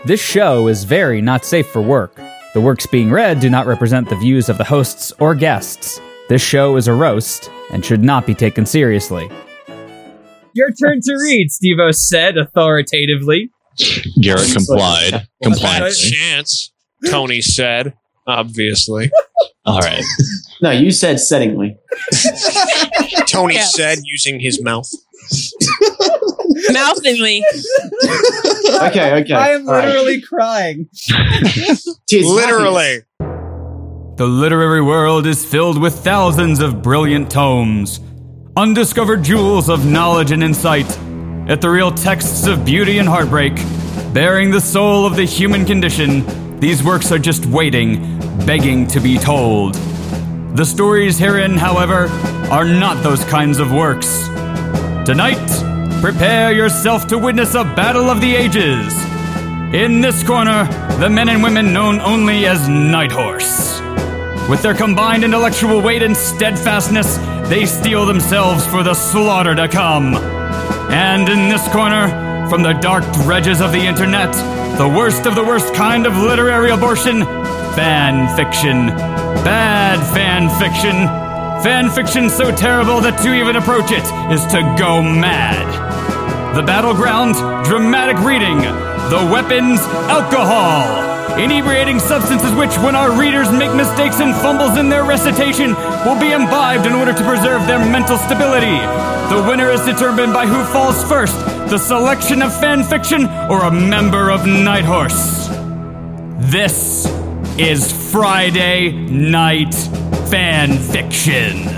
This show is very not safe for work. The works being read do not represent the views of the hosts or guests. This show is a roast and should not be taken seriously. Your turn to read, Steve-O said authoritatively. Garrett complied. Chance, Tony said, obviously. All right. No, you said settingly. Tony said using his mouth. Mouthingly. Okay. I am literally crying. Literally. The literary world is filled with thousands of brilliant tomes, undiscovered jewels of knowledge and insight, ethereal texts of beauty and heartbreak, bearing the soul of the human condition. These works are just waiting, begging to be told. The stories herein, however, are not those kinds of works. Tonight, prepare yourself to witness a battle of the ages. In this corner, the men and women known only as Night Horse. With their combined intellectual weight and steadfastness, they steel themselves for the slaughter to come. And in this corner, from the dark dredges of the internet, the worst of the worst kind of literary abortion, fan fiction. Bad fan fiction. Fan fiction so terrible that to even approach it is to go mad. The battleground, dramatic reading. The weapons, alcohol. Inebriating substances which, when our readers make mistakes and fumbles in their recitation, will be imbibed in order to preserve their mental stability. The winner is determined by who falls first, the selection of fan fiction or a member of Night Horse. This is Friday Night Fan Fiction.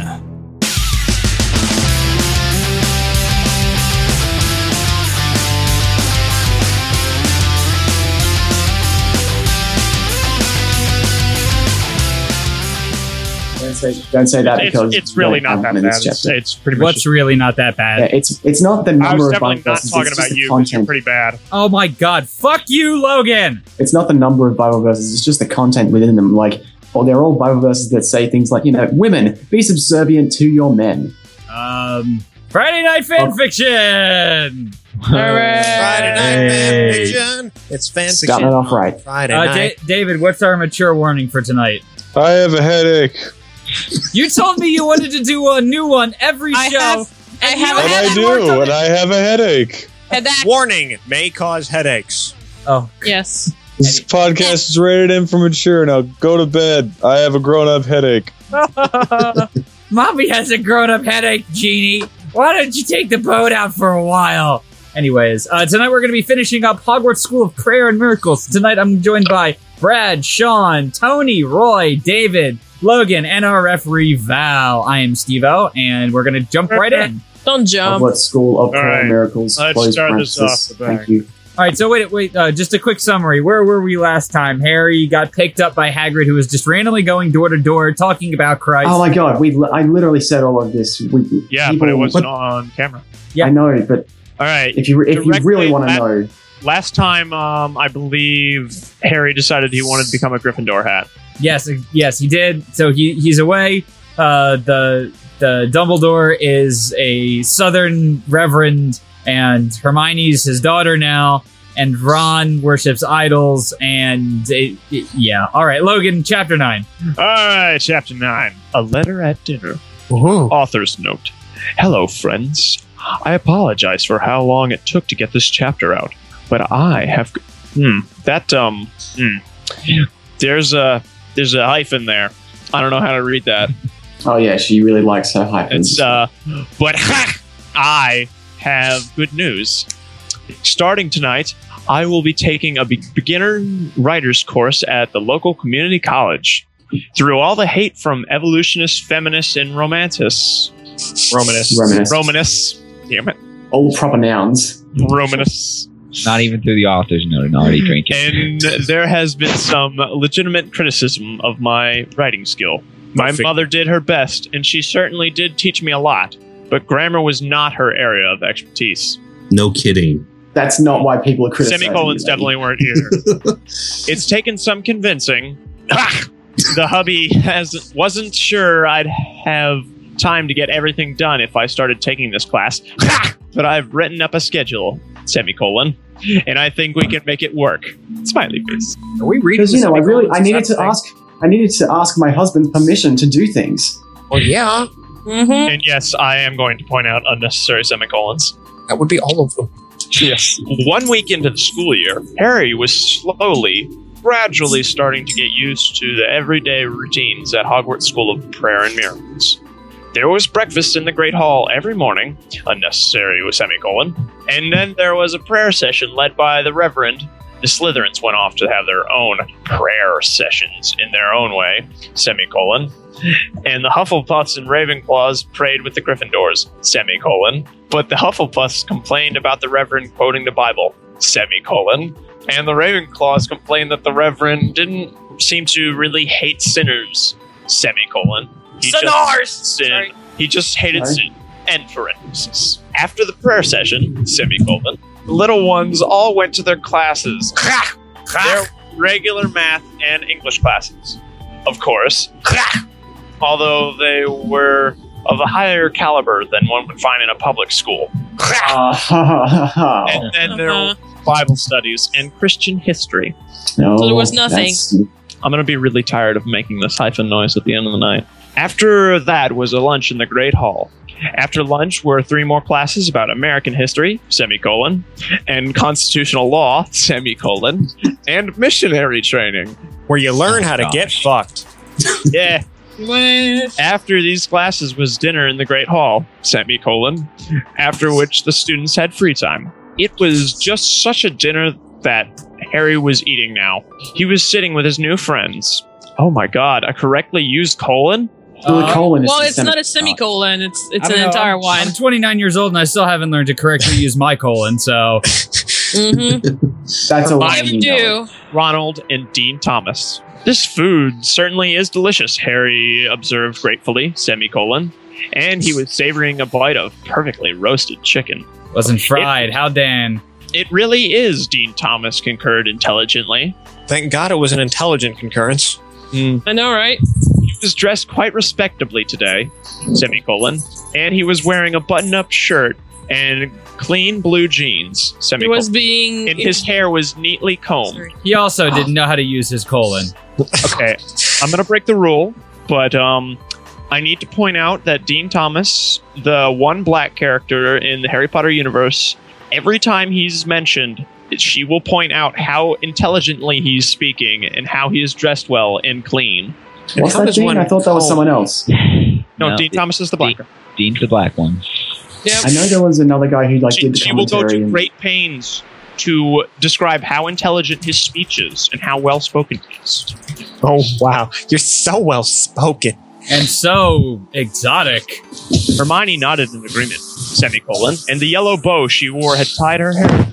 Don't say that because it's really not that bad. It's pretty much. What's really not that bad? Yeah, it's not the number I was of definitely Bible not verses. talking It's about just the you because you're content. pretty bad. Oh my god, fuck you, Logan! It's not the number of Bible verses. It's just the content within them. Like, they're all Bible verses that say things like, women, be subservient to your men. Friday Night Fan Fiction! Friday night fan fiction. It's fan fiction. Starting it off right. Friday night. David, what's our mature warning for tonight? I have a headache. You told me you wanted to do a new one every show. I have you a And headache. I do, and I have a headache. Headache. Warning: may cause headaches. Oh, Yes. This podcast is rated M for mature. Now go to bed. I have a grown-up headache. Mommy has a grown-up headache, Jeannie. Why don't you take the boat out for a while? Anyways, tonight we're going to be finishing up Hogwarts School of Prayer and Miracles. Tonight I'm joined by Brad, Sean, Tony, Roy, David, Logan, and our referee, Val. I am Steve-O, and we're going to jump right in. Don't jump. What school of prayer right. and miracles? Let's close start this parenthesis. off the back. Thank you. All right, so wait, just a quick summary. Where were we last time? Harry got picked up by Hagrid, who was just randomly going door to door talking about Christ. Oh my god, I literally said all of this. Yeah, but it wasn't on camera. Yeah. I know, but All right. if you Directly really want to know, Last time, I believe Harry decided he wanted to become a Gryffindor hat. Yes, he did. So he's away. The Dumbledore is a Southern reverend, and Hermione's his daughter now, and Ron worships idols, and yeah. All right, Logan, chapter 9. All right, chapter 9. A letter at dinner. Author's note. Hello, friends. I apologize for how long it took to get this chapter out, but I have... There's a hyphen there. I don't know how to read that. oh yeah, she really likes her hyphens. But I have good news. Starting tonight, I will be taking a beginner writer's course at the local community college. Through all the hate from evolutionists, feminists, and romanists. Damn it. All proper nouns. Romanists. Not even through the author's note, already drinking. And there has been some legitimate criticism of my writing skill. My mother did her best, and she certainly did teach me a lot, but grammar was not her area of expertise. No kidding. That's not why people are criticizing. Semicolons you, definitely weren't either. It's taken some convincing. The hubby wasn't sure I'd have time to get everything done if I started taking this class. But I've written up a schedule. semicolon. And I think we can make it work. Smiley face. Are we reading? Because I needed to ask my husband's permission to do things. Well, yeah, And yes, I am going to point out unnecessary semicolons. that would be all of them. Yes. 1 week into the school year, Harry was gradually starting to get used to the everyday routines at Hogwarts School of Prayer and Miracles. There was breakfast in the Great Hall every morning, unnecessary with semicolon, and then there was a prayer session led by the Reverend. The Slytherins went off to have their own prayer sessions in their own way, semicolon. And the Hufflepuffs and Ravenclaws prayed with the Gryffindors, semicolon. But the Hufflepuffs complained about the Reverend quoting the Bible, semicolon. And the Ravenclaws complained that the Reverend didn't seem to really hate sinners, semicolon. He just hated sin, end parenthesis. After the prayer session, semicolon, the little ones all went to their classes. Their regular math and English classes, of course. Although they were of a higher caliber than one would find in a public school. And then there were Bible studies and Christian history. No, So there was nothing. I'm going to be really tired of making this hyphen noise at the end of the night. After that was a lunch in the Great Hall. After lunch were 3 more classes about American history, semicolon, and constitutional law, semicolon, and missionary training. Where you learn how to get fucked. Yeah. After these classes was dinner in the Great Hall, semicolon, after which the students had free time. It was just such a dinner that Harry was eating now. He was sitting with his new friends. Oh my god, I correctly used colon? The colon is Well, the it's not a semicolon. It's I an don't know, entire I'm one. 29 years old and I still haven't learned to correctly use my colon, so... That's a lie. You do. Ronald and Dean Thomas. This food certainly is delicious, Harry observed gratefully, semicolon. And he was savoring a bite of perfectly roasted chicken. Wasn't fried, how Dan? It really is, Dean Thomas concurred intelligently. Thank God it was an intelligent concurrence. I know, right? He was dressed quite respectably today, semicolon, and he was wearing a button-up shirt and clean blue jeans, It semicolon. was being. And his hair was neatly combed. Sorry. He also didn't know how to use his colon. Okay, I'm gonna break the rule, but I need to point out that Dean Thomas, the one black character in the Harry Potter universe, every time he's mentioned, she will point out how intelligently he's speaking and how he is dressed well and clean. What's How that does Dean? one I thought that was call- someone else. No, No, Dean Thomas is the black. Dean's the black one. Yep. I know there was another guy who did the She will go commentary. to great pains to describe how intelligent his speech is and how well spoken he is. Oh, wow. You're so well spoken. And so exotic. Hermione nodded in agreement, semicolon, and the yellow bow she wore had tied her hair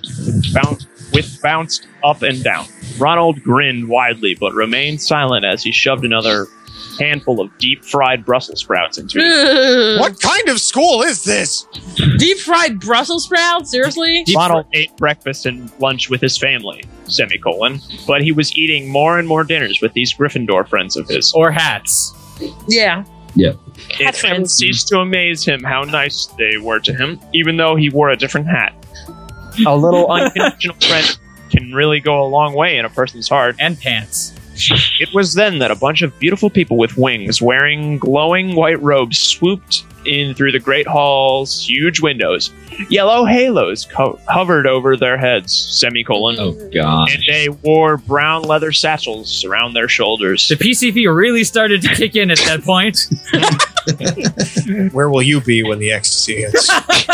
bounced up and down. Ronald grinned widely, but remained silent as he shoved another handful of deep-fried Brussels sprouts into it. What kind of school is this? Deep fried Brussels sprouts? Seriously? Ronald ate breakfast and lunch with his family, semicolon, but he was eating more and more dinners with these Gryffindor friends of his. Or hats. Yeah. It never friends. ceased to amaze him how nice they were to him, even though he wore a different hat. A little unconventional friend can really go a long way in a person's heart. And pants. It was then that a bunch of beautiful people with wings, wearing glowing white robes, swooped in through the Great Hall's huge windows. Yellow halos hovered over their heads, semicolon. Oh, God. And they wore brown leather satchels around their shoulders. The PCP really started to kick in at that point. Where will you be when the ecstasy hits?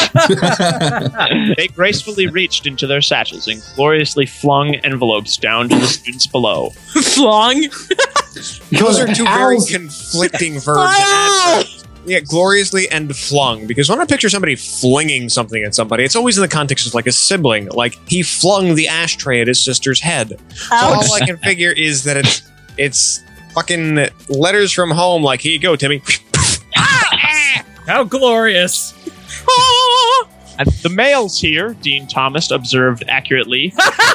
They gracefully reached into their satchels and gloriously flung envelopes down to the students below. Flung. Those are two very Owls. conflicting verbs. and adverbs. Yeah, gloriously and flung. Because when I picture somebody flinging something at somebody, it's always in the context of like a sibling. Like he flung the ashtray at his sister's head. So all I can figure is that it's fucking letters from home. Like, here you go, Timmy. How glorious. And the mail's here, Dean Thomas observed accurately.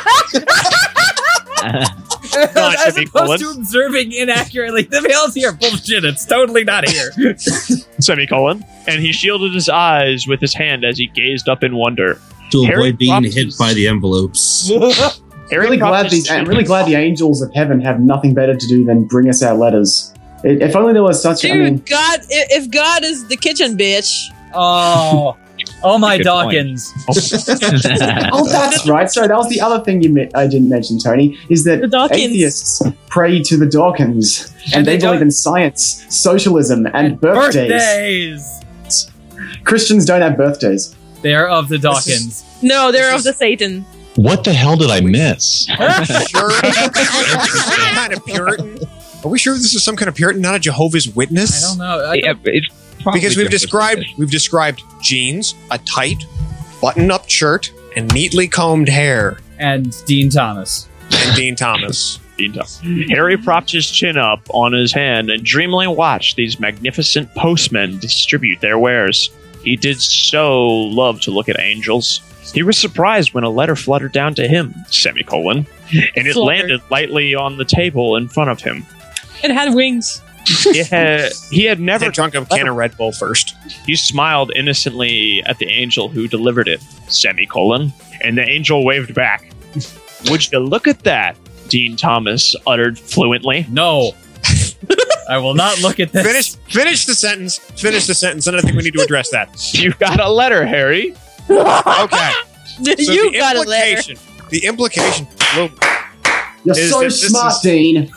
As opposed to observing inaccurately. The mail's here. Bullshit. It's totally not here. Semicolon. And he shielded his eyes with his hand as he gazed up in wonder. to Harry avoid being drops hit his- by the envelopes. Harry really glad dropped his I'm chin. really glad the angels of heaven have nothing better to do than bring us our letters. If only there was such. Dude, I mean, God, if God is the kitchen bitch, Oh my Good point. Dawkins. oh, that's right. So that was the other thing I didn't mention, Tony, is that The Dawkins. atheists pray to the Dawkins, and they they believe in science, socialism, and birthdays. Birthdays. Christians don't have birthdays. They are of the Dawkins. no, they're of the Satan. What the hell did I miss? Sure. Some kind of Puritan. Are we sure this is some kind of Puritan, not a Jehovah's Witness? I don't know. Yeah, it's probably Because we've Jehovah's described jeans, a tight, button-up shirt, and neatly combed hair. And Dean Thomas. And Dean Thomas. Harry propped his chin up on his hand and dreamily watched these magnificent postmen distribute their wares. He did so love to look at angels. He was surprised when a letter fluttered down to him, semicolon, and it Fluttered. landed lightly on the table in front of him. It had wings. He had never Never drunk a can of Red Bull first. He smiled innocently at the angel who delivered it, semicolon, and the angel waved back. Would you look at that? Dean Thomas uttered fluently. No. I will not look at this. Finish the sentence. Finish the sentence. And I think we need to address that. You got a letter, Harry. Okay. So You the got a letter. The implication. Well, You're Is so that this smart, is- Dean.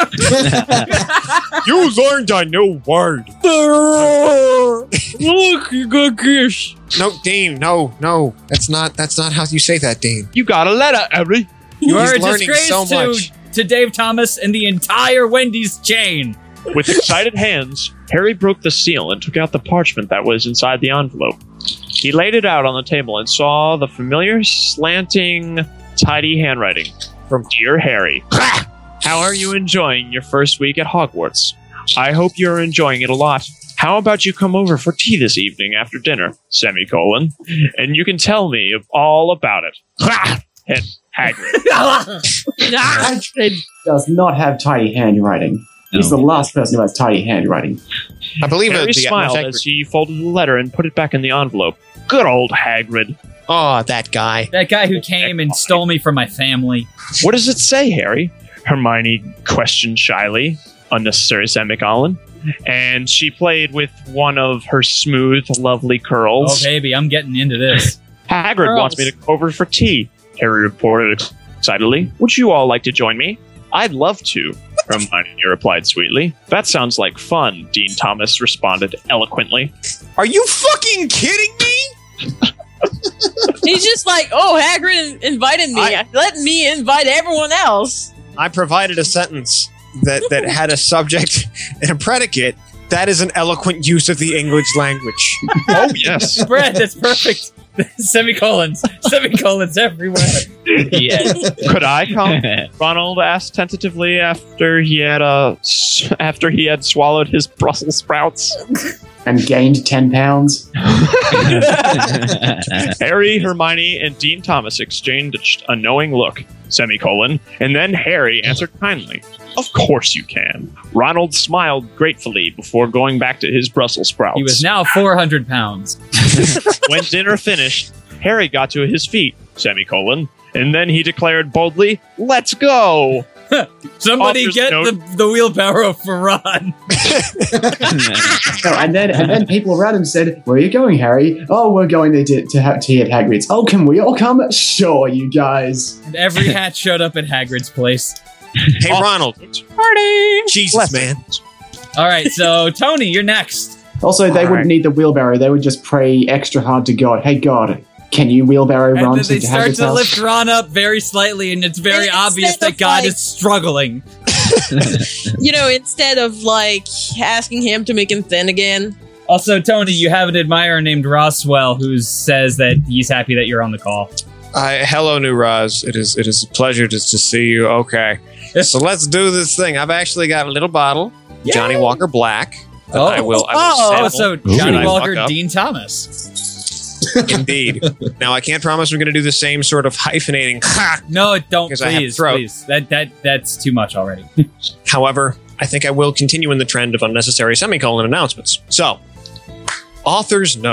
you learned a new word. Look, you got kiss. No, Dean. No. That's not how you say that, Dean. You got a letter, Harry. You are a He's learning disgrace so much. to Dave Thomas and the entire Wendy's chain. With excited hands, Harry broke the seal and took out the parchment that was inside the envelope. He laid it out on the table and saw the familiar slanting, tidy handwriting from Dear Harry. How are you enjoying your first week at Hogwarts? I hope you're enjoying it a lot. How about you come over for tea this evening after dinner, semicolon, and you can tell me all about it. And Hagrid. Hagrid does not have tidy handwriting. He's the last person who has tidy handwriting. I believe Harry smiled as he folded the letter and put it back in the envelope. Good old Hagrid. Oh, that guy. That guy who came and stole me from my family. What does it say, Harry? Hermione questioned shyly, unnecessary semicolon. And she played with one of her smooth, lovely Oh, curls. baby, I'm getting into this. Hagrid wants me to go over for tea, Harry reported excitedly. Would you all like to join me? I'd love to, Hermione replied sweetly. That sounds like fun, Dean Thomas responded eloquently. Are you fucking kidding me? He's just like, oh, Hagrid invited me. Let me invite everyone else. I provided a sentence that had a subject and a predicate. That is an eloquent use of the English language. Oh, yes. Brad, that's perfect. Semicolons everywhere. Yeah. Could I come? Ronald asked tentatively after he had swallowed his Brussels sprouts. And gained 10 pounds. Harry, Hermione, and Dean Thomas exchanged a knowing look, semicolon, and then Harry answered kindly, Of course you can. Ronald smiled gratefully before going back to his Brussels sprouts. He was now 400 pounds. When dinner finished, Harry got to his feet, semicolon, and then he declared boldly, Let's go! Somebody Author's get note. the wheelbarrow for Ron. So, and then people around him said, "Where are you going, Harry?" "Oh, we're going to have tea at Hagrid's." "Oh, can we all come?" "Sure, you guys." And every hat showed up at Hagrid's place. Hey, Ronald. Party! Jesus, man. All right, so Tony, you're next. Also, they All wouldn't right. need the wheelbarrow. They would just pray extra hard to God. "Hey, God, can you wheelbarrow And Ron then to they start Hagrid's to house?" lift Ron up very slightly, and it's very And obvious instead that of, God like- is struggling. You know, instead of like asking him to make him thin again. Also, Tony, you have an admirer named Roswell who says that he's happy that you're on the call. Hello, New Roz. It is a pleasure to see you. Okay. So let's do this thing. I've actually got a little bottle, Johnny Walker Black. that I will Oh, sample. so Should Johnny I Walker, fuck up? Dean Thomas. Indeed. Now, I can't promise we're going to do the same sort of hyphenating. No, don't, Because I have please, throat. please. That's too much already. However, I think I will continue in the trend of unnecessary semicolon announcements. So, author's note.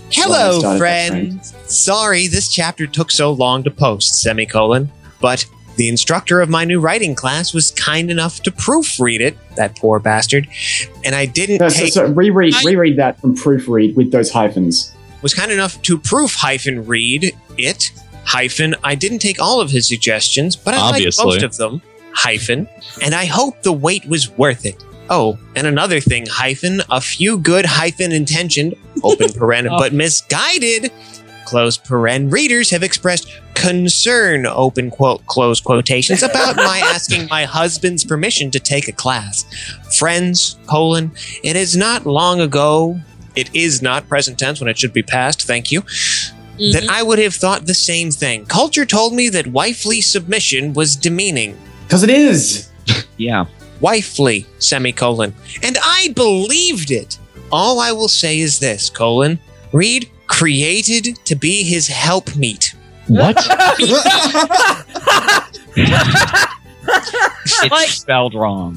Hello, started friends. Sorry this chapter took so long to post, semicolon. But the instructor of my new writing class was kind enough to proofread it, that poor bastard. And I didn't reread that from proofread with those hyphens. Was kind enough to read it, I didn't take all of his suggestions, but I liked most of them, and I hope the wait was worth it. Oh, and another thing, a few good intentioned, open paren, but misguided, close paren readers have expressed concern, open quote, close quotations, about my asking my husband's permission to take a class. Friends, it is not long ago, it is not present tense when it should be past, thank you, that I would have thought the same thing. Culture told me that wifely submission was demeaning. Because it is. Yeah. Wifely, semicolon. And I believed it. All I will say is this, read created to be his helpmeet. What? It's spelled wrong.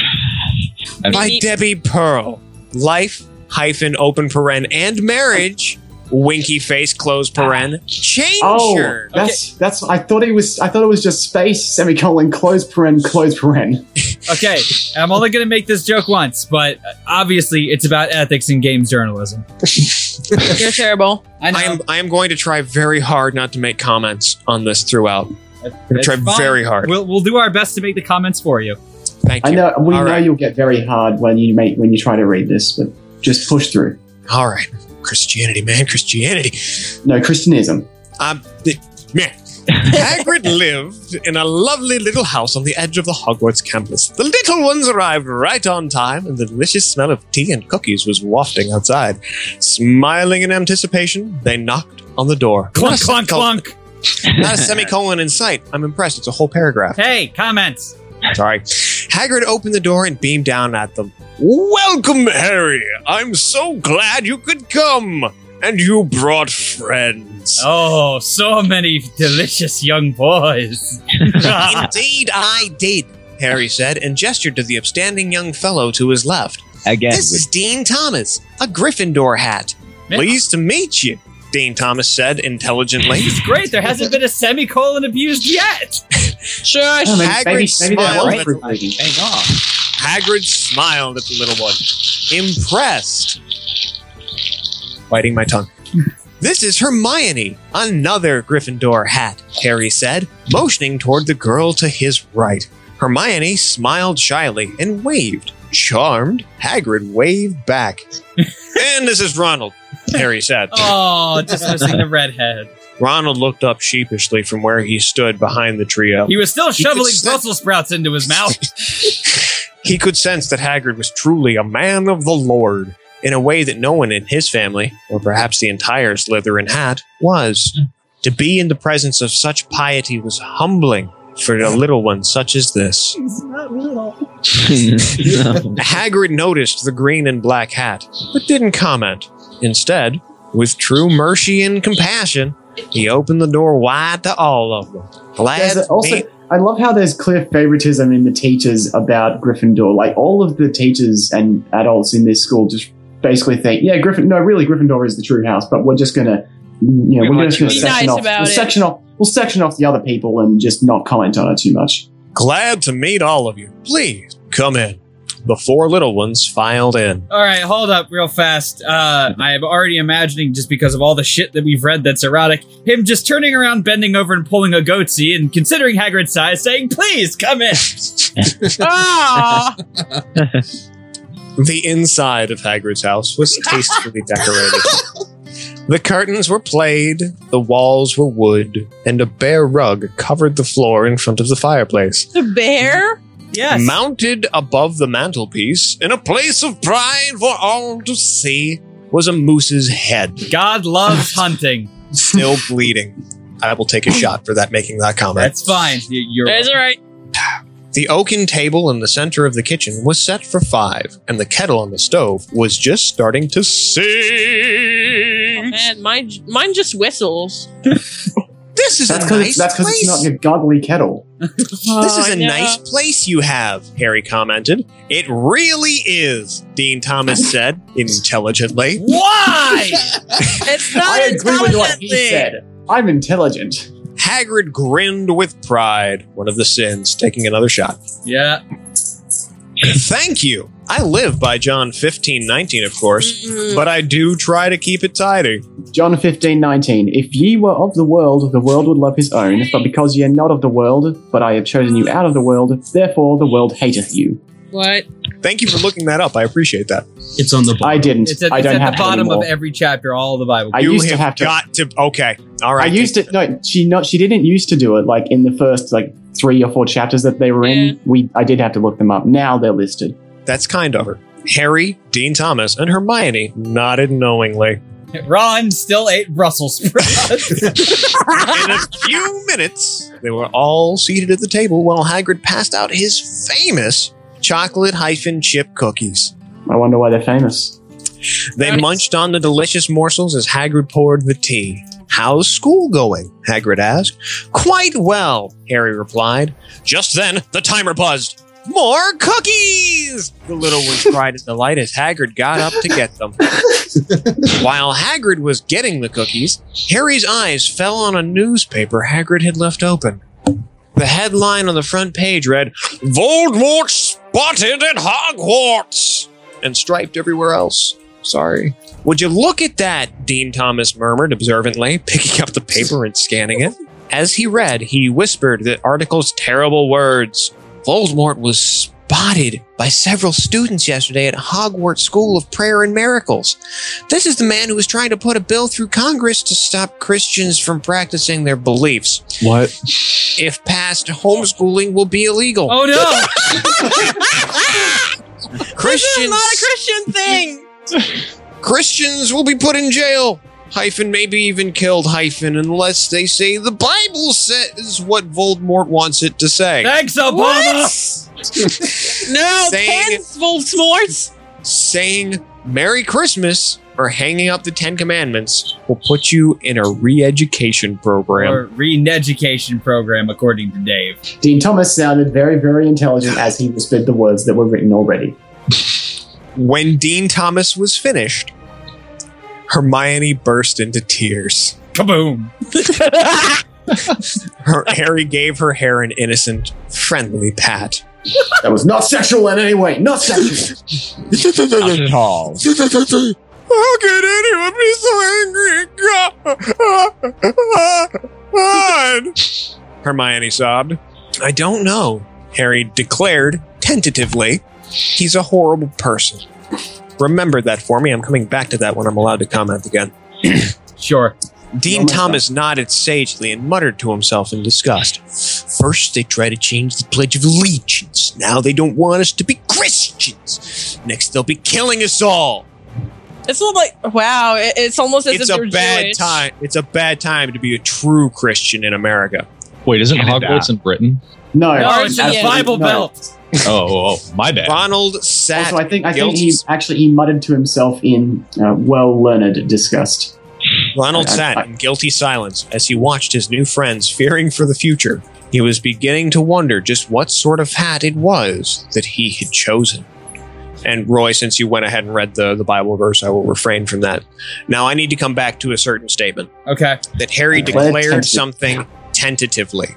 By Debbie Pearl. Life, open paren, and marriage, winky face, close paren, changer. Oh, that's. I thought it was just space, semicolon, close paren. Okay, I'm only going to make this joke once, but obviously it's about ethics in games journalism. You're terrible. I am going to try very hard not to make comments on this throughout. Try very hard. We'll do our best to make the comments for you. Thank you. I know we know you'll get very hard when you try to read this, but just push through. All right, Christianity, man, Christianity. No, Christianism. Man. Hagrid lived in a lovely little house on the edge of the Hogwarts campus. The little ones arrived right on time, and the delicious smell of tea and cookies was wafting outside. Smiling in anticipation, they knocked on the door. Clunk, clunk, clunk. Not a semicolon in sight. I'm impressed. It's a whole paragraph. Hey, comments. Sorry. Hagrid opened the door and beamed down at them. Welcome, Harry. I'm so glad you could come. And you brought friends. Oh, so many delicious young boys. Indeed I did, Harry said, and gestured to the upstanding young fellow to his left. Again. This is Dean Thomas, a Gryffindor hat. Pleased to meet you, Dean Thomas said intelligently. This is great. There hasn't been a semicolon abused yet. Shush. Hagrid smiled at Hagrid smiled at the little one, impressed. Biting my tongue. This is Hermione, another Gryffindor hat, Harry said, motioning toward the girl to his right. Hermione smiled shyly and waved. Charmed, Hagrid waved back. And this is Ronald, Harry said. Oh, dismissing the redhead. Ronald looked up sheepishly from where he stood behind the trio. He was still shoveling Brussels sprouts into his mouth. He could sense that Hagrid was truly a man of the Lord, in a way that no one in his family, or perhaps the entire Slytherin hat, was. To be in the presence of such piety was humbling for a little one such as this. He's not little. Hagrid noticed the green and black hat, but didn't comment. Instead, with true mercy and compassion, he opened the door wide to all of them. I love how there's clear favoritism in the teachers about Gryffindor. Like, all of the teachers and adults in this school just basically think, yeah, Gryffindor is the true house, but we're just gonna, we're just gonna section off the other people and just not comment on it too much. Glad to meet all of you. Please come in. The four little ones filed in. All right, hold up real fast. I am already imagining, just because of all the shit that we've read that's erotic, him just turning around, bending over and pulling a goatsy, and considering Hagrid's size, saying, please, come in. The inside of Hagrid's house was tastefully decorated. The curtains were plaid, the walls were wood, and a bear rug covered the floor in front of the fireplace. The bear? Yes. Mounted above the mantelpiece, in a place of pride for all to see, was a moose's head. God loves hunting. Still bleeding. I will take a shot for making that comment. That's fine. That's all right. The oaken table in the center of the kitchen was set for 5, and the kettle on the stove was just starting to sing. Oh, man, mine just whistles. This is That's a because nice that's because it's place. not your godly kettle. This is a no. nice place you have, Harry commented. It really is, Dean Thomas said intelligently. Why? It's not I agree with what he intelligently. said. I'm intelligent. Hagrid grinned with pride, one of the sins, taking another shot. Yeah. Thank you. I live by John 15:19, of course, Mm. but I do try to keep it tidy. John 15:19. If ye were of the world would love his own. But because ye are not of the world, but I have chosen you out of the world, therefore the world hateth you. What? Thank you for looking that up. I appreciate that. It's on the bottom. I didn't. It's at, I it's don't at have the to bottom anymore. of every chapter, all of the Bible. I You used to have have to. got to. Okay. All right. I used to. No, she didn't used to do it. Like in the first 3 or 4 chapters that they were Yeah. in, I did have to look them up. Now they're listed. That's kind of her. Harry, Dean Thomas, and Hermione nodded knowingly. Ron still ate Brussels sprouts. In a few minutes, they were all seated at the table while Hagrid passed out his famous chocolate-chip cookies. I wonder why they're famous. They Nice. munched on the delicious morsels as Hagrid poured the tea. How's school going? Hagrid asked. Quite well, Harry replied. Just then, the timer buzzed. More cookies! The little ones cried in delight as Hagrid got up to get them. While Hagrid was getting the cookies, Harry's eyes fell on a newspaper Hagrid had left open. The headline on the front page read, Voldemort spotted at Hogwarts! And striped everywhere else. Sorry. Would you look at that? Dean Thomas murmured observantly, picking up the paper and scanning it. As he read, he whispered the article's terrible words. Voldemort was spotted by several students yesterday at Hogwarts School of Prayer and Miracles. This is the man who was trying to put a bill through Congress to stop Christians from practicing their beliefs. What? If passed, homeschooling will be illegal. Oh no! This is not a Christian thing. Christians will be put in jail. Maybe even killed unless they say the Bible says what Voldemort wants it to say. Thanks, Obama. No, Saying- pens full s'mores. Saying Merry Christmas or hanging up the 10 Commandments will put you in a re-education program. Or re-education program, according to Dave. Dean Thomas sounded very, very intelligent as he whispered the words that were written already. When Dean Thomas was finished, Hermione burst into tears. Kaboom! Harry gave her hair an innocent, friendly pat. That was not sexual in any way. Not sexual. Not at all. How could anyone be so angry? God! Hermione sobbed. I don't know, Harry declared tentatively. He's a horrible person. Remember that for me. I'm coming back to that when I'm allowed to comment again. Sure. Dean Thomas nodded sagely and muttered to himself in disgust. First, they try to change the Pledge of Allegiance. Now they don't want us to be Christians. Next, they'll be killing us all. It's not like, wow, it's almost as It's if a they're bad Jewish. time. It's a bad time to be a true Christian in America. Wait, isn't Canada. Hogwarts in Britain? No, No, it's in the yeah. Bible No. Belt. Oh, my bad. Ronald sat. Also, I think guilty. he muttered to himself in well-learned disgust. Ronald I- sat in guilty silence as he watched his new friends, fearing for the future. He was beginning to wonder just what sort of hat it was that he had chosen. And Roy, since you went ahead and read the Bible verse, I will refrain from that. Now, I need to come back to a certain statement Okay. that Harry Declare declared tentative. something tentatively.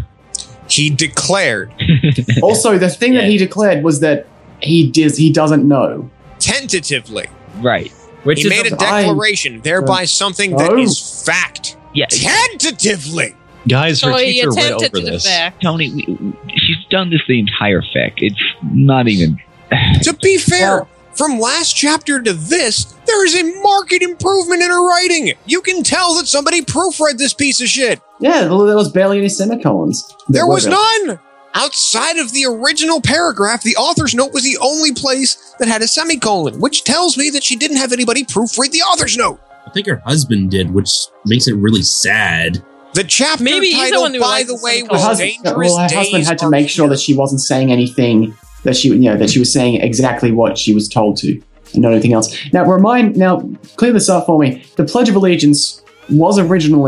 He declared Also, the thing that he declared was that he doesn't know. tentatively. Right. Which He is made a I- declaration, thereby something that Oh. is fact. Yeah. Tentatively. Guys, her So he teacher read attempted over to this. defect. Tony, she's done this the entire fic. It's not even. To be fair, Well- from last chapter to this, there is a marked improvement in her writing. You can tell that somebody proofread this piece of shit. Yeah, there was barely any semicolons. There was none. Outside of the original paragraph, the author's note was the only place that had a semicolon, which tells me that she didn't have anybody proofread the author's note. I think her husband did, which makes it really sad. The chapter Maybe he's the title, one who by likes the the way, Her was semicolons. Dangerous her Days husband had to Are make sure Here. that she wasn't saying anything that she was saying exactly what she was told to, and not anything else. Now, clear this up for me. The Pledge of Allegiance was originally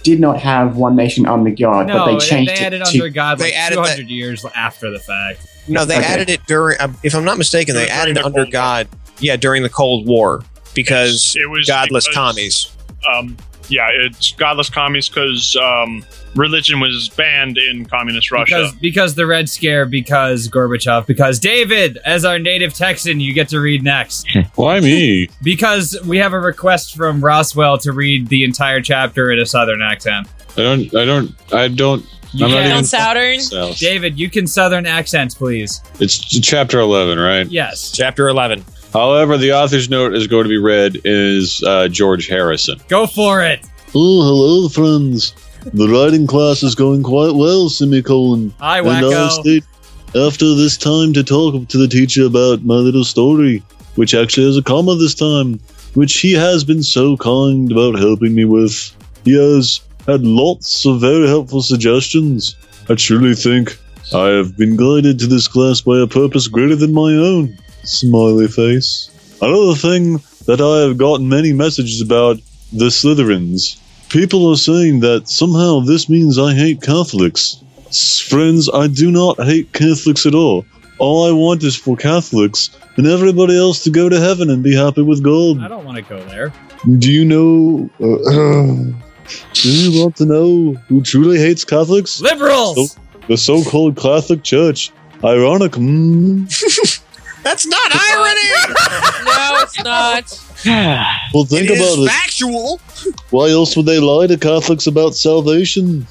did not have One Nation Under God, but they changed they added it Under to... God They like added 200 years after the fact. No, they added it during. If I'm not mistaken, they added Under God. Yeah, during the Cold War because It was godless because, commies. It's godless commies because religion was banned in communist Russia. Because the Red Scare, because Gorbachev, because David, as our native Texan, you get to read next. Why me? Because we have a request from Roswell to read the entire chapter in a Southern accent. I don't. You I'm not can- even Southern? South. David, you can Southern accents, please. It's chapter 11, right? Yes. Chapter 11. However, the author's note is going to be read is George Harrison. Go for it. Oh, hello, friends. The writing class is going quite well, semicolon. Hi, And I wacko. stayed after this time to talk to the teacher about my little story, which actually has a comma this time, which he has been so kind about helping me with. He has had lots of very helpful suggestions. I truly think I have been guided to this class by a purpose greater than my own. Smiley face. Another thing that I have gotten many messages about, the Slytherins. People are saying that somehow this means I hate Catholics. Friends, I do not hate Catholics at all. All I want is for Catholics and everybody else to go to heaven and be happy with God. I don't want to go there. Do you know... do you want to know who truly hates Catholics? Liberals! The so-called Catholic Church. Ironic, That's not irony! No, it's not. Well, think It is about it. factual. Why else would they lie to Catholics about salvation?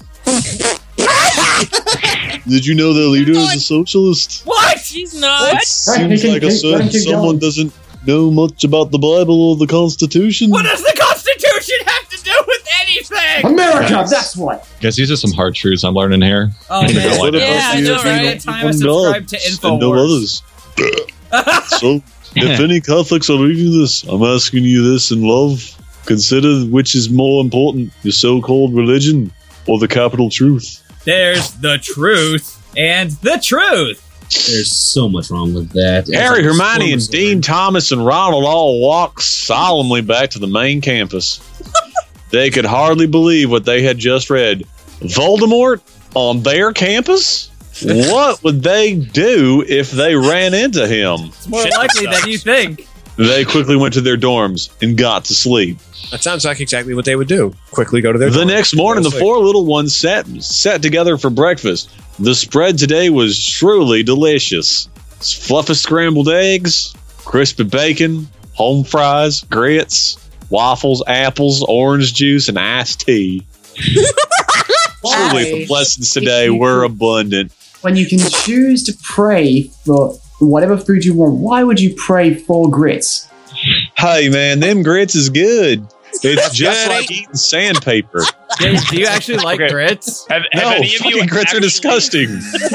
Did you know their leader is a socialist? What? He's not. Seems like a certain someone doesn't know much about the Bible or the Constitution. What does the Constitution have to do with anything? America, that's what. Guys, these are some hard truths I'm learning here. Oh, I'm gonna man. go on Yeah, now. I know, right? Time to subscribe to and no InfoWars. others. So, if any Catholics are reading this, I'm asking you this in love. Consider which is more important, your so-called religion or the capital truth. There's the truth and the truth. There's so much wrong with that. Harry, Hermione, and Dean Thomas and Ronald all walked solemnly back to the main campus. They could hardly believe what they had just read. Voldemort on their campus? What would they do if they ran into him? It's more likely than you think. They quickly went to their dorms and got to sleep. That sounds like exactly what they would do. Quickly go to their The dorm. next morning, the Go to four little ones sat together for breakfast. The spread today was truly delicious. Fluffy scrambled eggs, crispy bacon, home fries, grits, waffles, apples, orange juice, and iced tea. Truly, the blessings today were abundant. When you can choose to pray for whatever food you want, why would you pray for grits? Hey, man, them grits is good. It's just like eating sandpaper. Do you actually like grits? Have No, any of you fucking grits are actually- disgusting.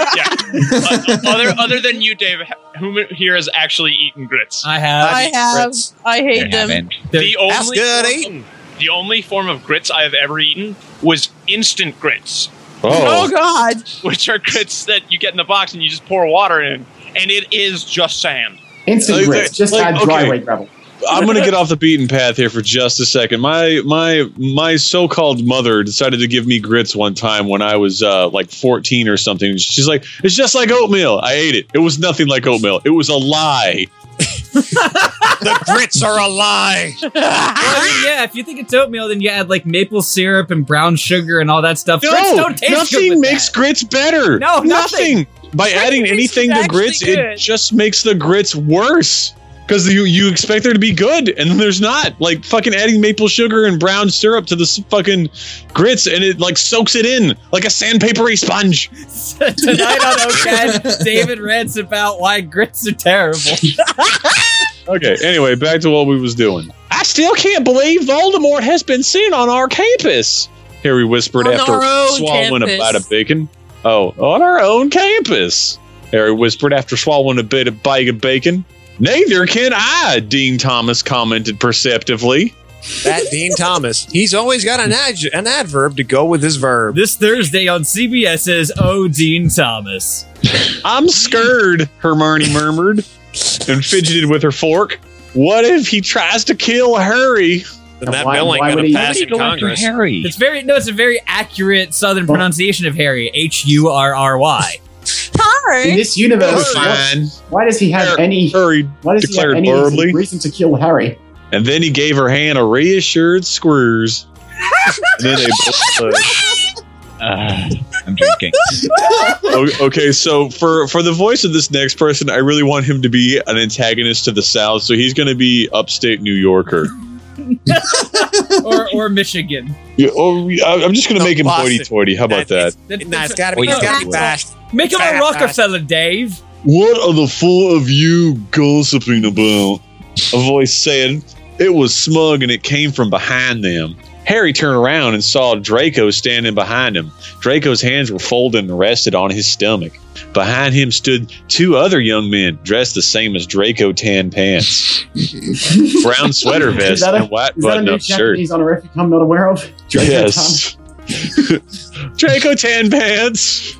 Other than you, Dave, who here has actually eaten grits? I have. I have. I hate them. The only form of grits I have ever eaten was instant grits. Oh God! Which are grits that you get in the box and you just pour water in, and it is just sand. Instant grits, just add dry okay. weight gravel. I'm going to get off the beaten path here for just a second. My so-called mother decided to give me grits one time when I was like 14 or something. She's like, it's just like oatmeal. I ate it. It was nothing like oatmeal. It was a lie. The grits are a lie. Well, I mean, yeah, if you think it's oatmeal, then you add like maple syrup and brown sugar and all that stuff. Grits No, don't taste good nothing with makes grits better. No, nothing. By adding anything to grits, it just makes the grits worse. Because you expect there to be good, and then there's not. Like fucking adding maple sugar and brown syrup to the fucking grits, and it like soaks it in like a sandpapery sponge. Tonight on OCAD, David rants about why grits are terrible. Okay, anyway, back to what we was doing. I still can't believe Voldemort has been seen on our campus, Harry whispered On after our own swallowing a campus. bite of bacon. Oh, on our own campus, Harry whispered after swallowing a bit of bite of bacon. Neither can I, Dean Thomas commented perceptively. That Dean Thomas. He's always got an adverb to go with his verb. This Thursday on CBS's Oh, Dean Thomas. I'm scared, Hermione murmured and fidgeted with her fork. What if he tries to kill Harry? The And that bill ain't going to pass in Congress. Harry. It's a very accurate Southern pronunciation of Harry. Hurry. In this universe, why does he have any? Why does he have any reason to kill Harry? And then he gave her hand a reassured squeeze. And then they both I'm drinking. Okay, so for the voice of this next person, I really want him to be an antagonist to the South, so he's going to be upstate New Yorker. or Michigan. Yeah, I'm just going to make him hoity-toity. How about that? It's got to be bashed. Make him a Rockefeller, Dave. What are the four of you gossiping about? A voice said. It was smug and it came from behind them. Harry turned around and saw Draco standing behind him. Draco's hands were folded and rested on his stomach. Behind him stood two other young men dressed the same as Draco tan pants. Brown sweater vest and white button-up shirt. Japanese honorific I'm not aware of. Draco yes. Draco tan pants.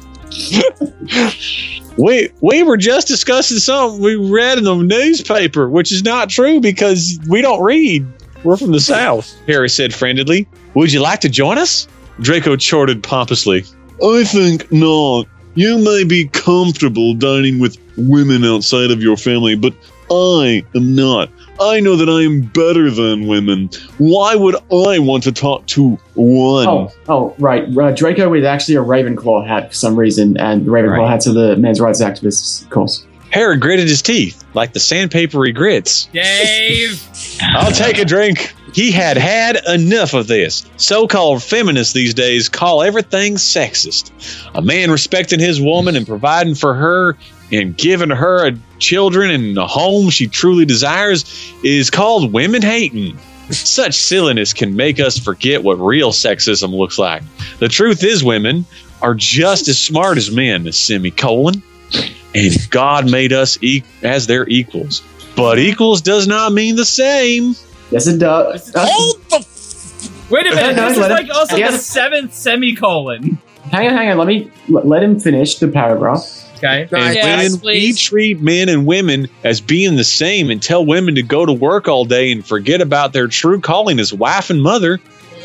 We were just discussing something we read in the newspaper, which is not true because we don't read. We're from the South, Harry said friendly. Would you like to join us? Draco chortled pompously. I think not. You may be comfortable dining with women outside of your family, but I am not. I know that I am better than women. Why would I want to talk to one? Right. Draco is actually a Ravenclaw hat for some reason, and the Ravenclaw hats are the men's rights activists, of course. Harry gritted his teeth like the sandpapery grits. Dave! I'll take a drink. He had enough of this. So-called feminists these days call everything sexist. A man respecting his woman and providing for her and giving her children and a home she truly desires is called women hating. Such silliness can make us forget what real sexism looks like. The truth is women are just as smart as men, semicolon. And God made us as their equals. But equals does not mean the same. Yes, it does. Hold the... Wait a minute. This is like also the seventh semicolon. Hang on. Let him finish the paragraph. Okay. And we treat men and women as being the same and tell women to go to work all day and forget about their true calling as wife and mother,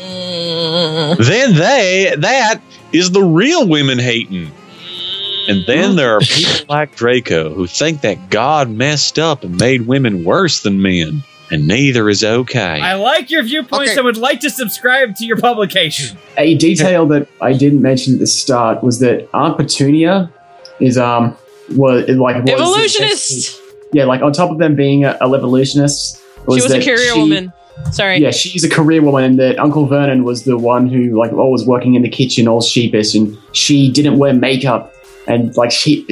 then that is the real women hating. And then there are people like Draco who think that God messed up and made women worse than men, and neither is okay. I like your viewpoints and would like to subscribe to your publication. A detail that I didn't mention at the start was that Aunt Petunia is evolutionist. Like on top of them being a evolutionist, she was a career woman. Sorry. Yeah, she's a career woman, and that Uncle Vernon was the one who was working in the kitchen, all sheepish, and she didn't wear makeup. And she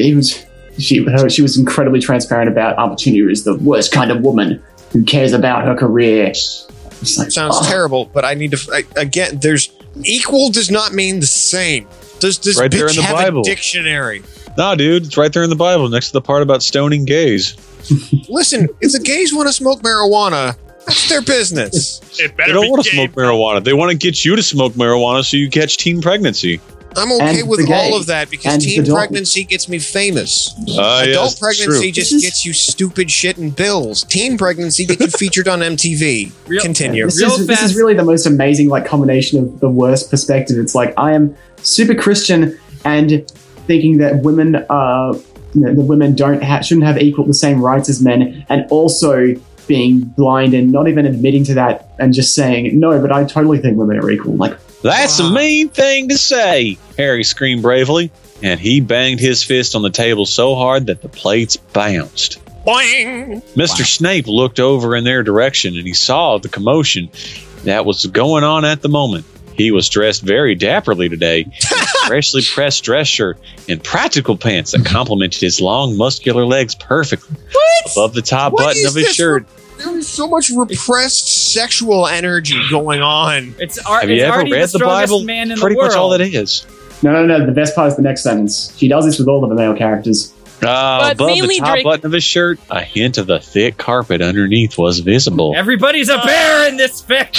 was incredibly transparent about Aunt Petunia is the worst kind of woman who cares about her career. Sounds terrible, but I need to again. There's equal does not mean the same. Does this right there bitch in the have Bible. A dictionary? No, dude, it's right there in the Bible, next to the part about stoning gays. Listen, if the gays want to smoke marijuana, that's their business. They don't want to smoke marijuana. They want to get you to smoke marijuana so you catch teen pregnancy. I'm okay with all of that because teen pregnancy gets me famous. Adult pregnancy just gets you stupid shit and bills. Teen pregnancy gets you featured on MTV. Continue. This is really the most amazing combination of the worst perspective. It's like I am super Christian and thinking that women the women shouldn't have the same rights as men, and also being blind and not even admitting to that and just saying no, but I totally think women are equal. That's a mean thing to say, Harry screamed bravely, and he banged his fist on the table so hard that the plates bounced. Boing! Mr. Snape looked over in their direction, and he saw the commotion that was going on at the moment. He was dressed very dapperly today, in a freshly pressed dress shirt and practical pants that complemented his long, muscular legs perfectly. What? Above the top button of his shirt. There is so much repressed sexual energy going on. Have you ever read the Bible? Pretty much all it is. No. The best part is the next sentence. She does this with all of the male characters. Above the top button of his shirt, a hint of the thick carpet underneath was visible. Everybody's a bear in this fic.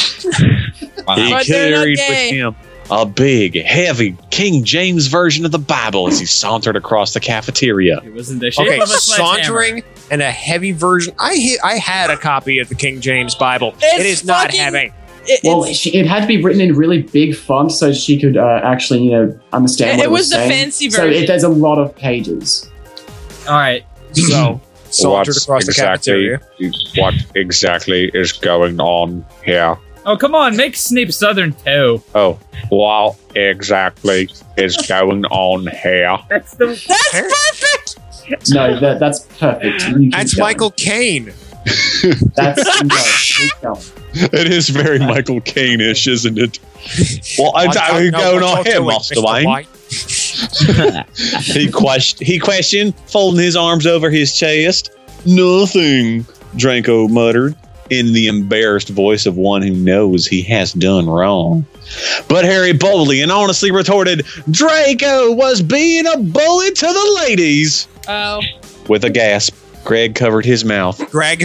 He carried with him a big, heavy King James version of the Bible as he sauntered across the cafeteria. It was in the shape of a sauntering and a heavy version. I had a copy of the King James Bible. It is not heavy. it had to be written in really big font so she could actually, understand what it was saying. The fancy So version. there's a lot of pages. All right. So, sauntered across the cafeteria. What exactly is going on here? Oh, come on, make Snape Southern too. Oh, what exactly is going on here? That's perfect. No, that's perfect. That's Michael Caine. It is very Michael Caine-ish, isn't it? What going on here, Master Wayne? He questioned, folding his arms over his chest. Nothing, Draco muttered, in the embarrassed voice of one who knows he has done wrong. But Harry boldly and honestly retorted, Draco was being a bully to the ladies. Oh. With a gasp, Greg covered his mouth. Greg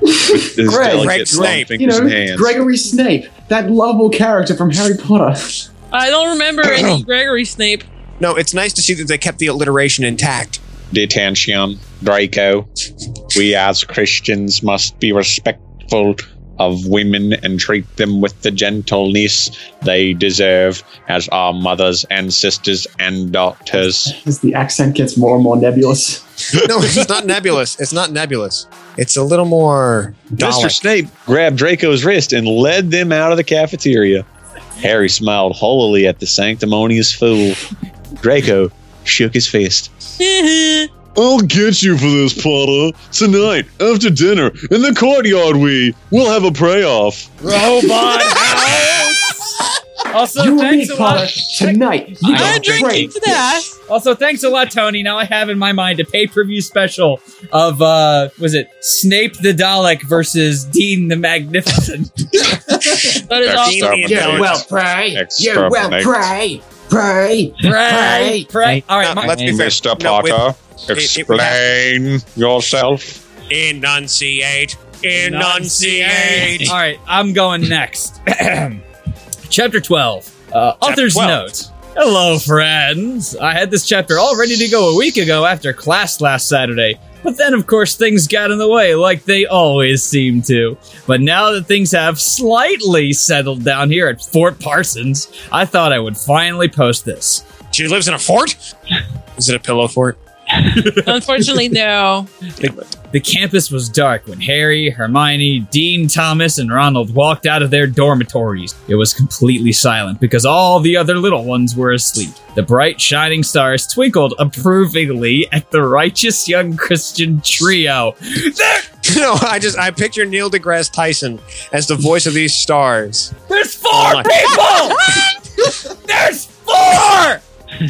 Snape. Gregory Snape, that lovable character from Harry Potter. I don't remember any Gregory Snape. No, it's nice to see that they kept the alliteration intact. Detention, Draco. We as Christians must be respectful of women and treat them with the gentleness they deserve as our mothers and sisters and daughters. As the accent gets more and more nebulous. No, it's not nebulous. It's not nebulous. It's a little more Dalek. Mr. Snape grabbed Draco's wrist and led them out of the cafeteria. Harry smiled holily at the sanctimonious fool. Draco shook his fist. I'll get you for this, Potter. Tonight, after dinner, in the courtyard we'll have a pray-off. Robot house! Also, you thanks and me, a lot. Potter, tonight. I'm drinking to that. Also, thanks a lot, Tony. Now I have in my mind a pay-per-view special of, was it Snape the Dalek versus Dean the Magnificent? That is awesome. Yeah, well, pray. Yeah, well, pray. Pray. All right, let's be fair. Mr. Potter, explain yourself. Enunciate. All right, I'm going next. Chapter 12. Author's 12. note. Hello, friends. I had this chapter all ready to go a week ago after class last Saturday. But then, of course, things got in the way, like they always seem to. But now that things have slightly settled down here at Fort Parsons, I thought I would finally post this. She lives in a fort? Is it a pillow fort? Unfortunately, no. The campus was dark when Harry, Hermione, Dean Thomas, and Ronald walked out of their dormitories. It was completely silent because all the other little ones were asleep. The bright, shining stars twinkled approvingly at the righteous young Christian trio. No, I picture Neil deGrasse Tyson as the voice of these stars. There's 4 people! There's 4!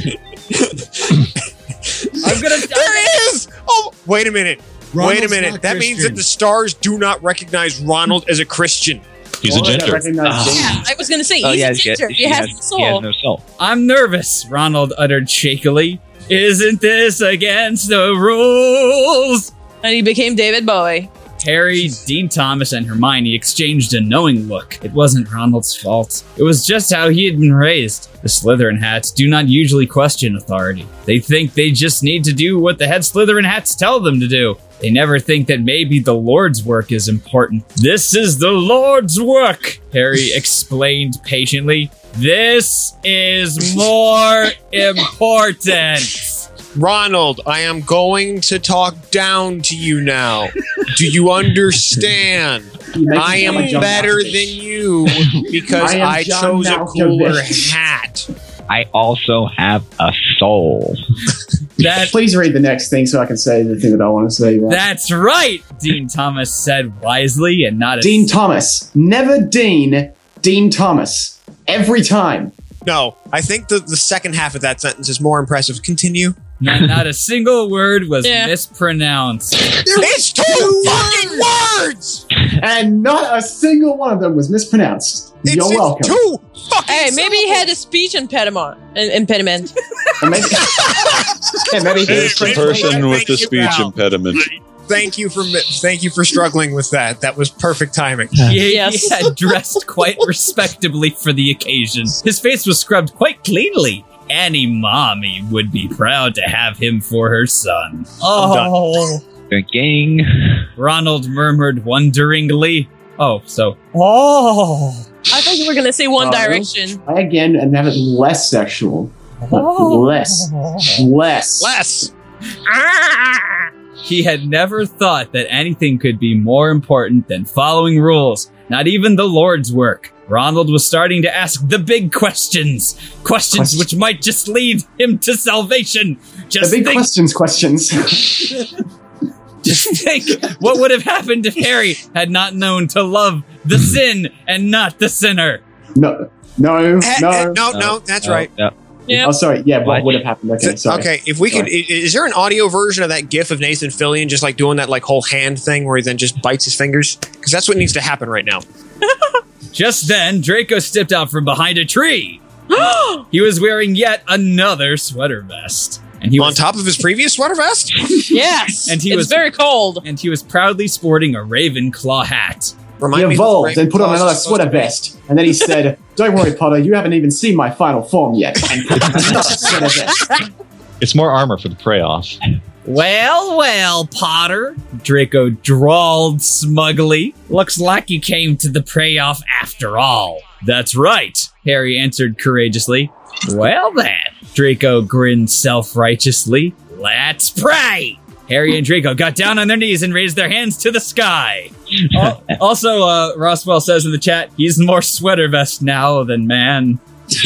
There is! Oh, wait a minute. Ronald's wait a minute. not That means Christian. that the stars do not recognize Ronald as a Christian. He's a ginger. Yeah, I was going to say, he's a ginger. He has no soul. He has no soul. I'm nervous, Ronald uttered shakily. Isn't this against the rules? And he became David Bowie. Harry, Dean Thomas, and Hermione exchanged a knowing look. It wasn't Ronald's fault. It was just how he had been raised. The Slytherin hats do not usually question authority. They think they just need to do what the head Slytherin hats tell them to do. They never think that maybe the Lord's work is important. This is the Lord's work, Harry explained patiently. This is more important. Ronald, I am going to talk down to you now. Do you understand? I am better than you because I chose a cooler hat. I also have a soul. Please read the next thing so I can say the thing that I want to say. That's right, Dean Thomas said wisely and not Dean Thomas. Never Dean. Dean Thomas. Every time. No, I think the second half of that sentence is more impressive. Continue. Not a single word was mispronounced. It's 2 fucking words! And not a single one of them was mispronounced. You're welcome. 2 fucking Hey, maybe he had a speech impediment. Or maybe, maybe It's the person with the speech impediment. Thank you for struggling with that. That was perfect timing. He had dressed quite respectably for the occasion. His face was scrubbed quite cleanly. Any mommy would be proud to have him for her son. Oh, Gang. Ronald murmured wonderingly. Oh. I thought thought you were going to say One Direction. I again and have it less sexual. Less. He had never thought that anything could be more important than following rules, not even the Lord's work. Ronald was starting to ask the big questions. Questions which might just lead him to salvation. Just the big questions. Just think what would have happened if Harry had not known to love the sin and not the sinner. No, that's right. Yeah. Yep. Oh, sorry. Yeah, what would have happened? Okay, sorry. Okay, if we could, is there an audio version of that GIF of Nathan Fillion just like doing that like whole hand thing where he then just bites his fingers? Because that's what needs to happen right now. Just then, Draco stepped out from behind a tree. He was wearing yet another sweater vest. And he was on top of his previous sweater vest? Yes, and it's very cold. And he was proudly sporting a Ravenclaw hat. He evolved and put on another sweater vest. And then he said, "Don't worry, Potter, you haven't even seen my final form yet." And put on another sweater vest. It's more armor for the prey off. Well, Potter, Draco drawled smugly. Looks like you came to the prey off after all. That's right, Harry answered courageously. Well then, Draco grinned self-righteously. Let's pray! Harry and Draco got down on their knees and raised their hands to the sky. Also, Roswell says in the chat, he's more sweater vest now than man.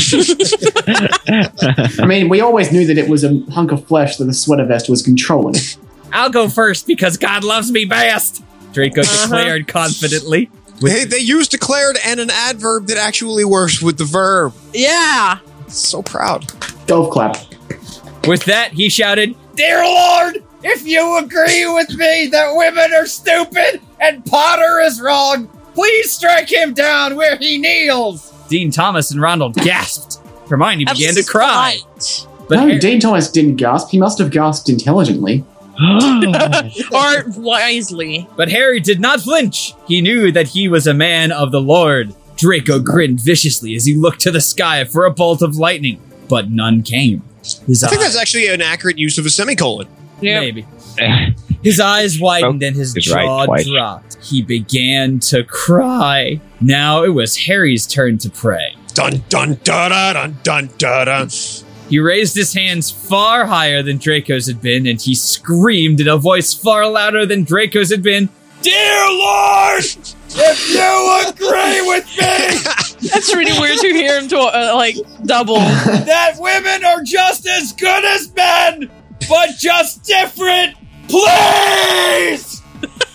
I mean, we always knew that it was a hunk of flesh that the sweater vest was controlling. I'll go first because God loves me best, Draco declared confidently. They used declared and an adverb that actually works with the verb. Yeah. So proud. Golf clap. With that, he shouted, "Dear Lord, if you agree with me that women are stupid and Potter is wrong, please strike him down where he kneels." Dean Thomas and Ronald gasped. Hermione began to cry. But no, Dean Thomas didn't gasp. He must have gasped intelligently. Or wisely. But Harry did not flinch. He knew that he was a man of the Lord. Draco grinned viciously as he looked to the sky for a bolt of lightning, but none came. I think that's actually an accurate use of a semicolon. Yep. Maybe. His eyes widened and his jaw dropped. He began to cry. Now it was Harry's turn to pray. Dun dun dun dun dun dun dun. He raised his hands far higher than Draco's had been, and he screamed in a voice far louder than Draco's had been, "Dear Lord, if you agree with me!" That's really weird to hear him double. "That women are just as good as men, but just different, please!"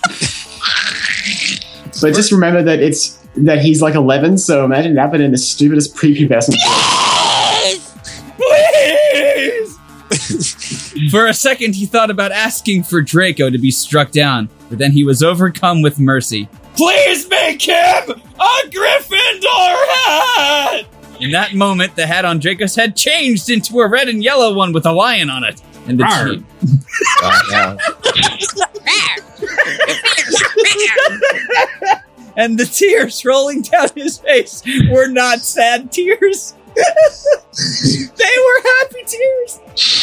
But just remember that he's like 11, so imagine that, but in the stupidest prepubescent. Please! For a second, he thought about asking for Draco to be struck down, but then he was overcome with mercy. "Please make him a Gryffindor hat!" In that moment, the hat on Draco's head changed into a red and yellow one with a lion on it. And the team. And the tears rolling down his face were not sad tears. They were happy tears.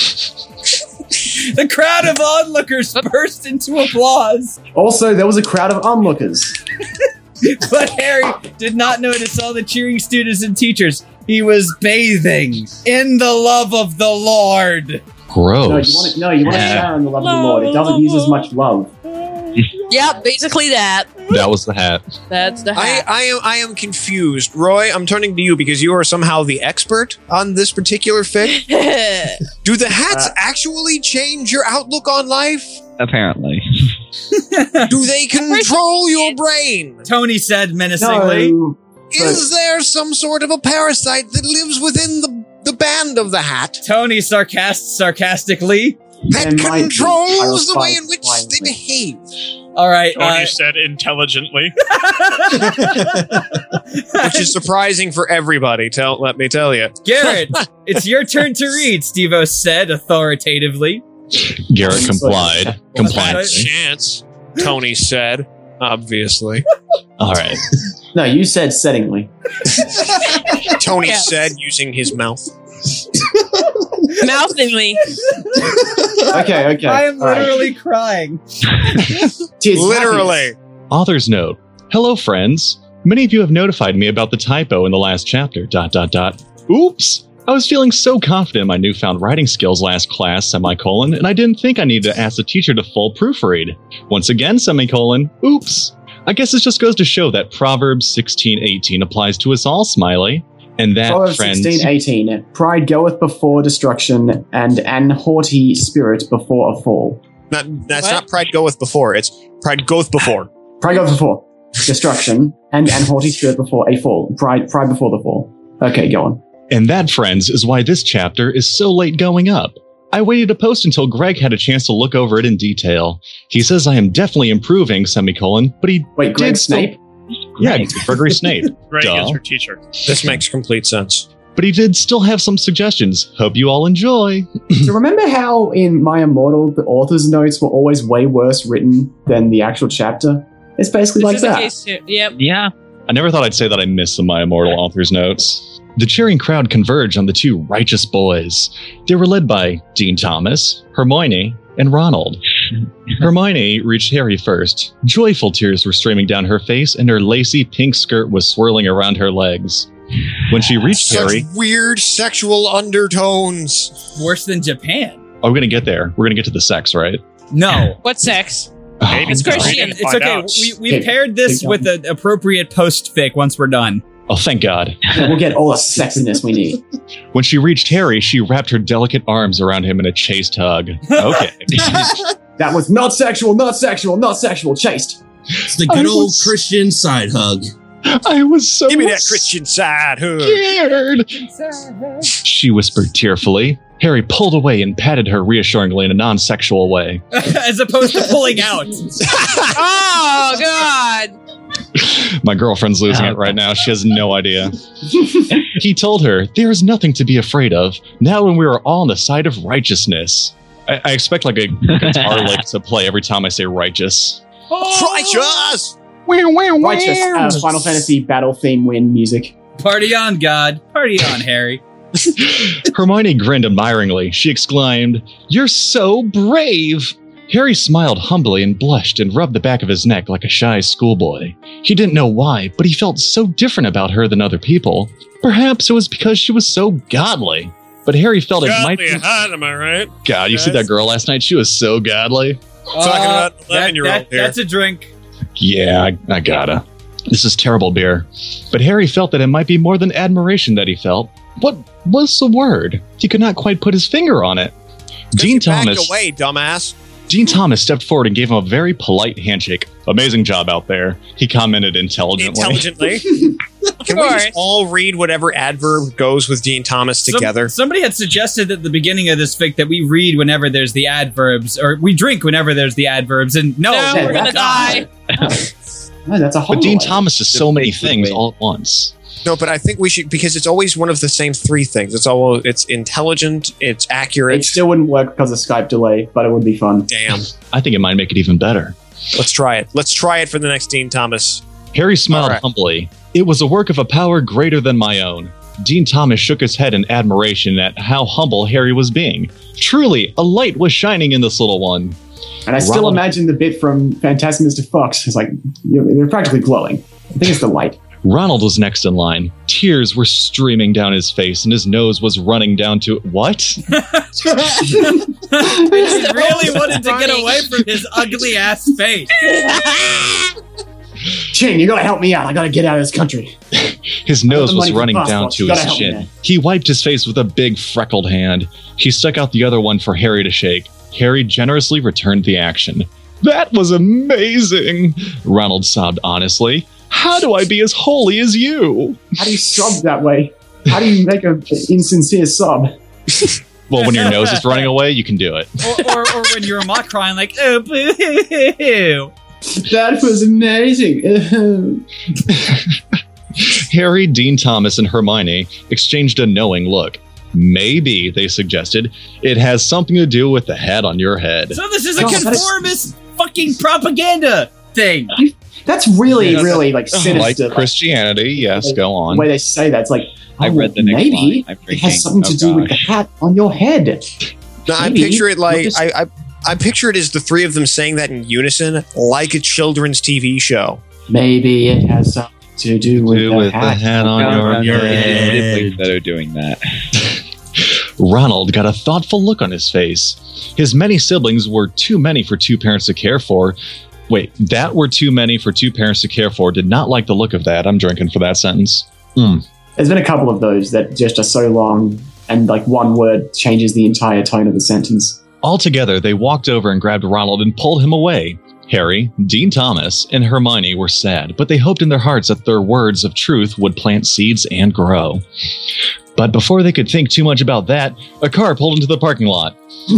The crowd of onlookers burst into applause. Also, there was a crowd of onlookers. But Harry did not notice all the cheering students and teachers. He was bathing in the love of the Lord. Gross. You want to shower in the love of the Lord. It doesn't use as much love. Yeah, basically that. That was the hat. That's the hat. I am confused. Roy, I'm turning to you because you are somehow the expert on this particular fic. Do the hats actually change your outlook on life? Apparently. Do they control your brain? Tony said menacingly. No, Is there some sort of a parasite that lives within the band of the hat? Tony sarcastically. That controls the way in which they behave. All right. Tony said intelligently. Which is surprising for everybody, let me tell you. Garrett, it's your turn to read, Steve-O said authoritatively. Garrett complied. Chance, Tony said, obviously. All right. No, you said settingly. Tony said using his mouth. Mouthingly. Okay. I am literally crying. Literally. Author's note. Hello, friends. Many of you have notified me about the typo in the last chapter, ... Oops! I was feeling so confident in my newfound writing skills last class, and I didn't think I needed to ask the teacher to full proofread. Once again, oops! I guess it just goes to show that Proverbs 16:18 applies to us all, Smiley. And that, Proverbs friends... 16:18, pride goeth before destruction, and an haughty spirit before a fall. That's not pride goeth before, it's pride goeth before. Pride goeth before destruction, and an haughty spirit before a fall. Pride before the fall. Okay, go on. And that, friends, is why this chapter is so late going up. I waited to post until Greg had a chance to look over it in detail. He says I am definitely improving, but he Wait, Greg Snape? Yeah, Gregory Snape. Greg is your teacher. This makes complete sense. But he did still have some suggestions. Hope you all enjoy. Do you remember how in My Immortal the author's notes were always way worse written than the actual chapter? It's basically like that. Yep. Yeah. I never thought I'd say that I missed the My Immortal author's notes. The cheering crowd converged on the two righteous boys. They were led by Dean Thomas, Hermione, and Ronald. Hermione reached Harry first. Joyful tears were streaming down her face, and her lacy pink skirt was swirling around her legs. When she reached Harry... weird sexual undertones. Worse than Japan. Oh, we're going to get there. We're going to get to the sex, right? No. What sex? Maybe It's Christian. It's okay. We paired this with an appropriate post-fic once we're done. Oh, thank God. We'll get all the sexiness we need. When she reached Harry, she wrapped her delicate arms around him in a chaste hug. Okay. That was not sexual, chaste. It's the good old Christian side hug. I was so Give me that Christian side hug. scared. She whispered tearfully. Harry pulled away and patted her reassuringly in a non-sexual way. As opposed to pulling out. Oh, God. My girlfriend's losing it right now. She has no idea. He told her, there is nothing to be afraid of, now when we are all on the side of righteousness. I expect like a guitar lick to play every time I say righteous. Righteous! Righteous. Final Fantasy battle theme win music. Party on, God. Party on, Harry. Hermione grinned admiringly. She exclaimed, "You're so brave!" Harry smiled humbly and blushed and rubbed the back of his neck like a shy schoolboy. He didn't know why, but he felt so different about her than other people. Perhaps it was because she was so godly. But Harry felt it might be... hot, am I right? God, you see that girl last night? She was so godly. Talking about 11-year-old here. That's a drink. Yeah, I gotta. This is terrible beer. But Harry felt that it might be more than admiration that he felt. What was the word? He could not quite put his finger on it. Dean Thomas... Back away, dumbass. Dean Thomas stepped forward and gave him a very polite handshake. Amazing job out there, he commented intelligently. Can we just all read whatever adverb goes with Dean Thomas together? Somebody had suggested at the beginning of this fic that we read whenever there's the adverbs, or we drink whenever there's the adverbs, and no we're gonna die. No, that's a whole But Dean Thomas is so many things all at once. No, but I think we should, because it's always one of the same three things. It's intelligent, it's accurate. It still wouldn't work because of Skype delay, but it would be fun. Damn. I think it might make it even better. Let's try it. Let's try it for the next Dean Thomas. Harry smiled humbly. It was a work of a power greater than my own. Dean Thomas shook his head in admiration at how humble Harry was being. Truly, a light was shining in this little one. And I still imagine the bit from Fantastic Mr. Fox. It's like, they're practically glowing. I think it's the light. Ronald was next in line. Tears were streaming down his face, and his nose was running down to... What? He really wanted to get away from his ugly-ass face. Chin, you gotta help me out. I gotta get out of this country. His nose was running down to his chin. He wiped his face with a big freckled hand. He stuck out the other one for Harry to shake. Harry generously returned the action. That was amazing, Ronald sobbed honestly. How do I be as holy as you? How do you sob that way? How do you make an insincere sob? Well, when your nose is running away, you can do it. Or when you're mock crying like, oh, boo-hoo-hoo-hoo. That was amazing. Harry, Dean Thomas, and Hermione exchanged a knowing look. Maybe, they suggested, it has something to do with the hat on your head. So this is a conformist fucking propaganda thing. That's really, really like sinister. Like Christianity, yes, go on. The way they say that, it's like, I read the next maybe line. it has something to do with the hat on your head. No, I picture it like I picture it as the three of them saying that in unison, like a children's TV show. Maybe it has something to do with the hat on your head. It's better doing that. Ronald got a thoughtful look on his face. His many siblings were too many for two parents to care for. Wait, that were too many for two parents to care for. Did not like the look of that. I'm drinking for that sentence. There's been a couple of those that just are so long and like one word changes the entire tone of the sentence. Altogether, they walked over and grabbed Ronald and pulled him away. Harry, Dean Thomas, and Hermione were sad, but they hoped in their hearts that their words of truth would plant seeds and grow. But before they could think too much about that, a car pulled into the parking lot. You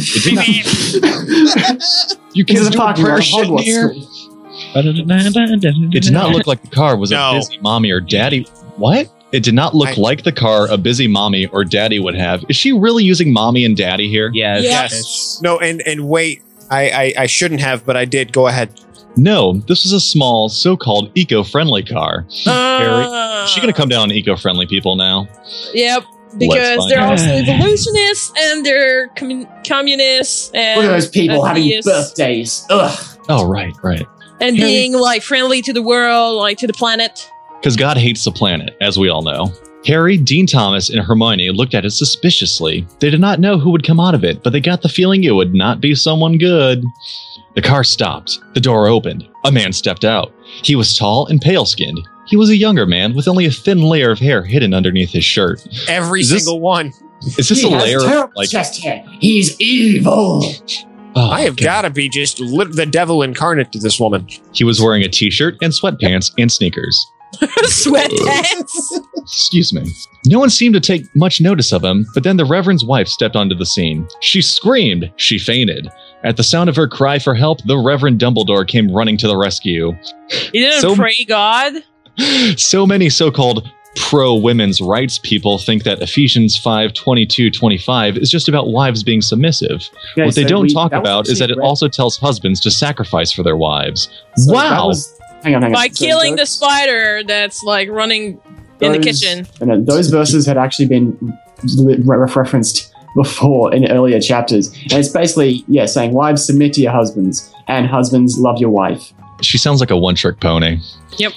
kids do prayer shit in here? It did not look like the car was a busy mommy or daddy. What? It did not look like the car a busy mommy or daddy would have. Is she really using mommy and daddy here? Yes. No, and wait, I shouldn't have, but I did. Go ahead. No, this was a small, so-called eco-friendly car. Harry, is she going to come down on eco-friendly people now? Yep, because they're also evolutionists and they're communists. And look at those people having birthdays. Ugh. Oh, right. And being like friendly to the world, like to the planet. Because God hates the planet, as we all know. Harry, Dean Thomas, and Hermione looked at it suspiciously. They did not know who would come out of it, but they got the feeling it would not be someone good. The car stopped. The door opened. A man stepped out. He was tall and pale-skinned. He was a younger man with only a thin layer of hair hidden underneath his shirt. Every single one. Is this a layer of like chest hair? He's evil. Oh, I have got to be just the devil incarnate to this woman. He was wearing a t-shirt and sweatpants and sneakers. Sweatpants. Excuse me. No one seemed to take much notice of him, but then the Reverend's wife stepped onto the scene. She screamed. She fainted. At the sound of her cry for help, the Reverend Dumbledore came running to the rescue. He didn't pray God? So many so-called pro-women's rights people think that Ephesians 5:22-25 is just about wives being submissive. Yeah, what they so don't talk that was about is that it actually also tells husbands to sacrifice for their wives. So Wow! Hang on. By So killing the spider that's like running in the kitchen. Those verses had actually been referenced before in earlier chapters. And it's basically, saying wives submit to your husbands and husbands love your wife. She sounds like a one-trick pony. Yep.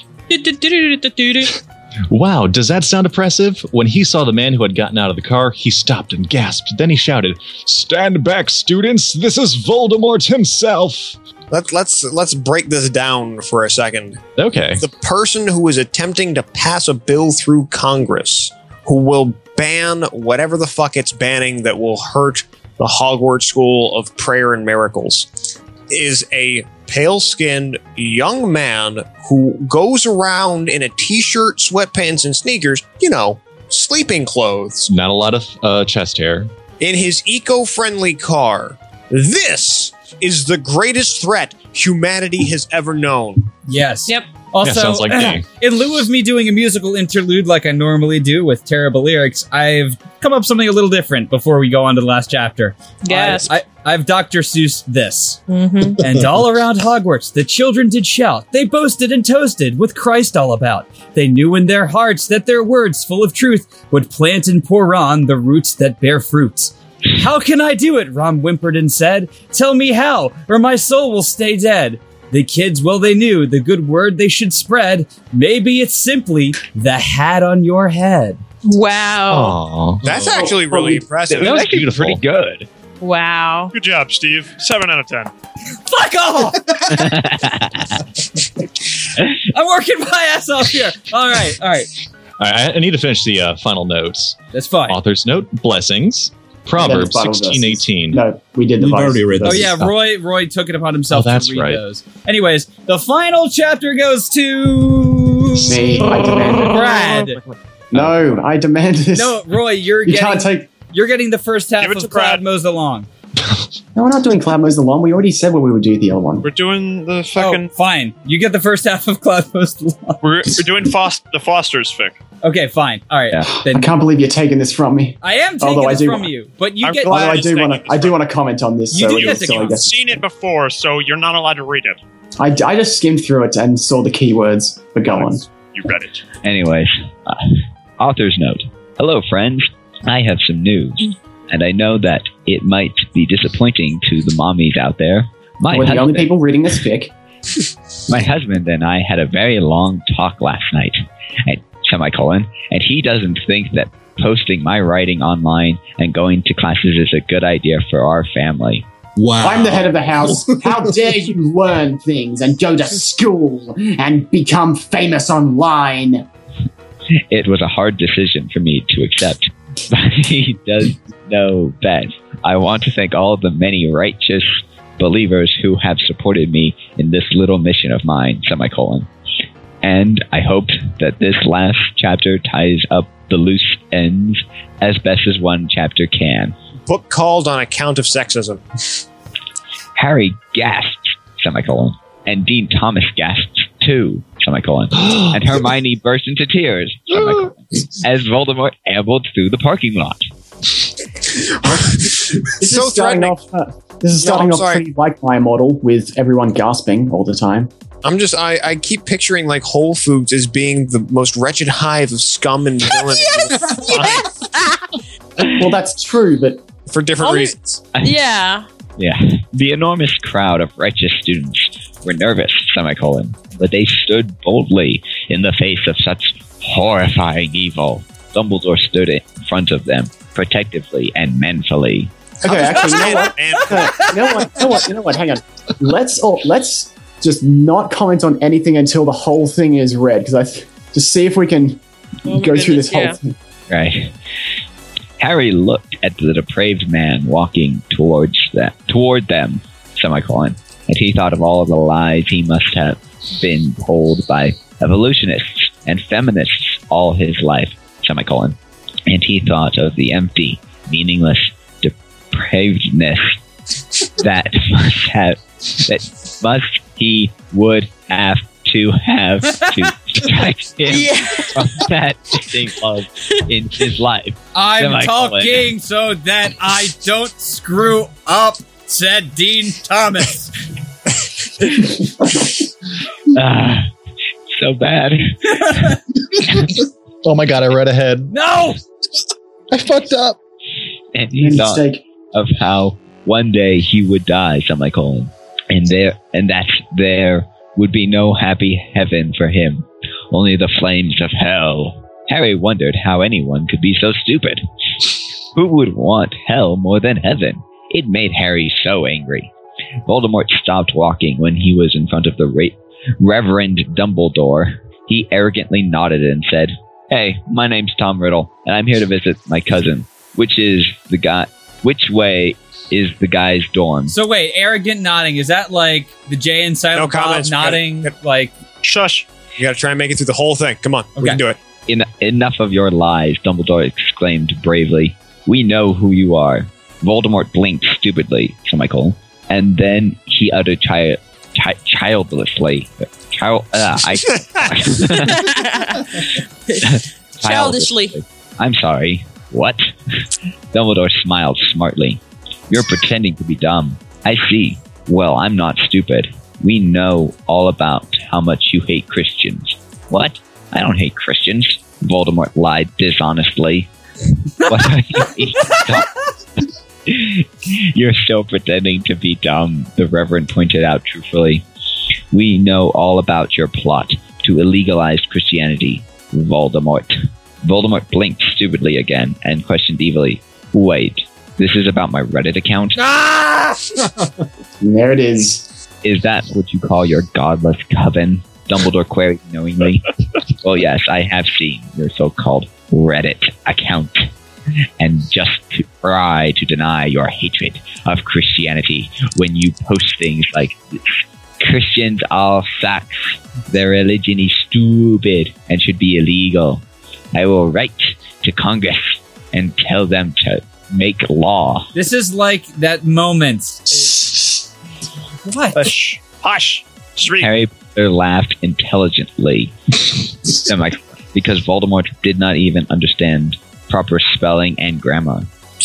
Wow, does that sound oppressive? When he saw the man who had gotten out of the car, he stopped and gasped. Then he shouted, "Stand back, students! This is Voldemort himself!" Let's break this down for a second. Okay. The person who is attempting to pass a bill through Congress who will ban whatever the fuck it's banning that will hurt the Hogwarts School of Prayer and Miracles is a pale-skinned young man who goes around in a t-shirt, sweatpants, and sneakers, sleeping clothes. Not a lot of chest hair. In his eco-friendly car. This is the greatest threat humanity has ever known. Yes. Yep. Also, sounds like me. In lieu of me doing a musical interlude like I normally do with terrible lyrics, I've come up with something a little different before we go on to the last chapter. Yes. I've Dr. Seuss this. Mm-hmm. And all around Hogwarts, the children did shout. They boasted and toasted with Christ all about. They knew in their hearts that their words, full of truth, would plant and pour on the roots that bear fruits. How can I do it? Ron whimpered and said. Tell me how, or my soul will stay dead. The kids, well, they knew the good word they should spread. Maybe it's simply the hat on your head. Wow. Aww. That's actually really impressive. That was actually beautiful. pretty good. Wow. Good job, Steve. 7 out of 10. Fuck off! I'm working my ass off here. All right. I need to finish the final notes. That's fine. Author's note, blessings. Proverbs 16:18. No, we did the We've already read Oh this. yeah, Roy took it upon himself Oh, that's to read right. those. Anyways, the final chapter goes to Me, I demand it. Brad. No, I demand this. No, Roy, you're you can't getting take. you're getting the first half Give it of to Cloud Brad. Mows Along. No, we're not doing Cloud Mows the Lawn. We already said what we would do the other one. We're doing the Oh, fucking. fine. You get the first half of Cloud Mows Along. We're doing the Foster's fic. Okay, fine. All right. Yeah. I Then can't believe you're taking this from me. I am taking Although I this do from want- you, but you I'm get. glad- Although I it's do taking want this to comment on this. You so do get it's to still, I comment. You've guess. seen it before, so you're not allowed to read it. I just skimmed through it and saw the keywords. But go on. You read it. Anyways, author's note. Hello, friends. I have some news, and I know that it might be disappointing to the mommies out there. We're the only people reading this fic. My husband and I had a very long talk last night. and semicolon, and he doesn't think that posting my writing online and going to classes is a good idea for our family. Wow. I'm the head of the house. How dare you learn things and go to school and become famous online? It was a hard decision for me to accept, but he does know best. I want to thank all of the many righteous believers who have supported me in this little mission of mine, semicolon. And I hope that this last chapter ties up the loose ends as best as one chapter can. Book called on account of sexism. Harry gasped, semicolon. And Dean Thomas gasped too, semicolon. And Hermione burst into tears, semicolon, as Voldemort ambled through the parking lot. This is starting off pretty like my model, with everyone gasping all the time. I keep picturing like Whole Foods as being the most wretched hive of scum and villainy. Well, that's true, but for different reasons. Yeah. Yeah. The enormous crowd of righteous students were nervous, semicolon, but they stood boldly in the face of such horrifying evil. Dumbledore stood in front of them, protectively and manfully. Okay, actually, you know what? Hang on. Let's just not comment on anything until the whole thing is read, because just see if we can go through this whole thing. Right. Harry looked at the depraved man walking toward them, semicolon, and he thought of all of the lies he must have been told by evolutionists and feminists all his life, semicolon. And he thought of the empty, meaningless depravedness that he would have to distract him from that missing love in his life. I'm talking so that I don't screw up, said Dean Thomas. So bad. Oh my god, I read ahead. No! I fucked up. And he thought of how one day he would die, semicolon, and that there would be no happy heaven for him, only the flames of hell. Harry wondered how anyone could be so stupid. Who would want hell more than heaven? It made Harry so angry. Voldemort stopped walking when he was in front of the Reverend Dumbledore. He arrogantly nodded and said, "Hey, my name's Tom Riddle, and I'm here to visit my cousin. Which way is the guy's dorm?" So wait, arrogant nodding, is that like the Jay and Silent Bob nodding? Like, shush. You gotta try and make it through the whole thing. Come on, we can do it. Enough of your lies, Dumbledore exclaimed bravely. We know who you are. Voldemort blinked stupidly, semicolon, and then he uttered childishly. I'm sorry. What? Dumbledore smiled smartly. You're pretending to be dumb. I see. Well, I'm not stupid. We know all about how much you hate Christians. What? I don't hate Christians. Voldemort lied dishonestly. What are you You're still pretending to be dumb, the Reverend pointed out truthfully. We know all about your plot to illegalize Christianity, Voldemort. Voldemort blinked stupidly again and questioned evilly, wait, this is about my Reddit account? There it is. Is that what you call your godless coven? Dumbledore queried knowingly. Well, yes, I have seen your so-called Reddit account. And just to try to deny your hatred of Christianity when you post things like this. Christians all sucks. Their religion is stupid and should be illegal. I will write to Congress and tell them to make law. This is like that moment. What? Hush. Hush. Shriek. Harry Potter laughed intelligently. Because Voldemort did not even understand proper spelling and grammar.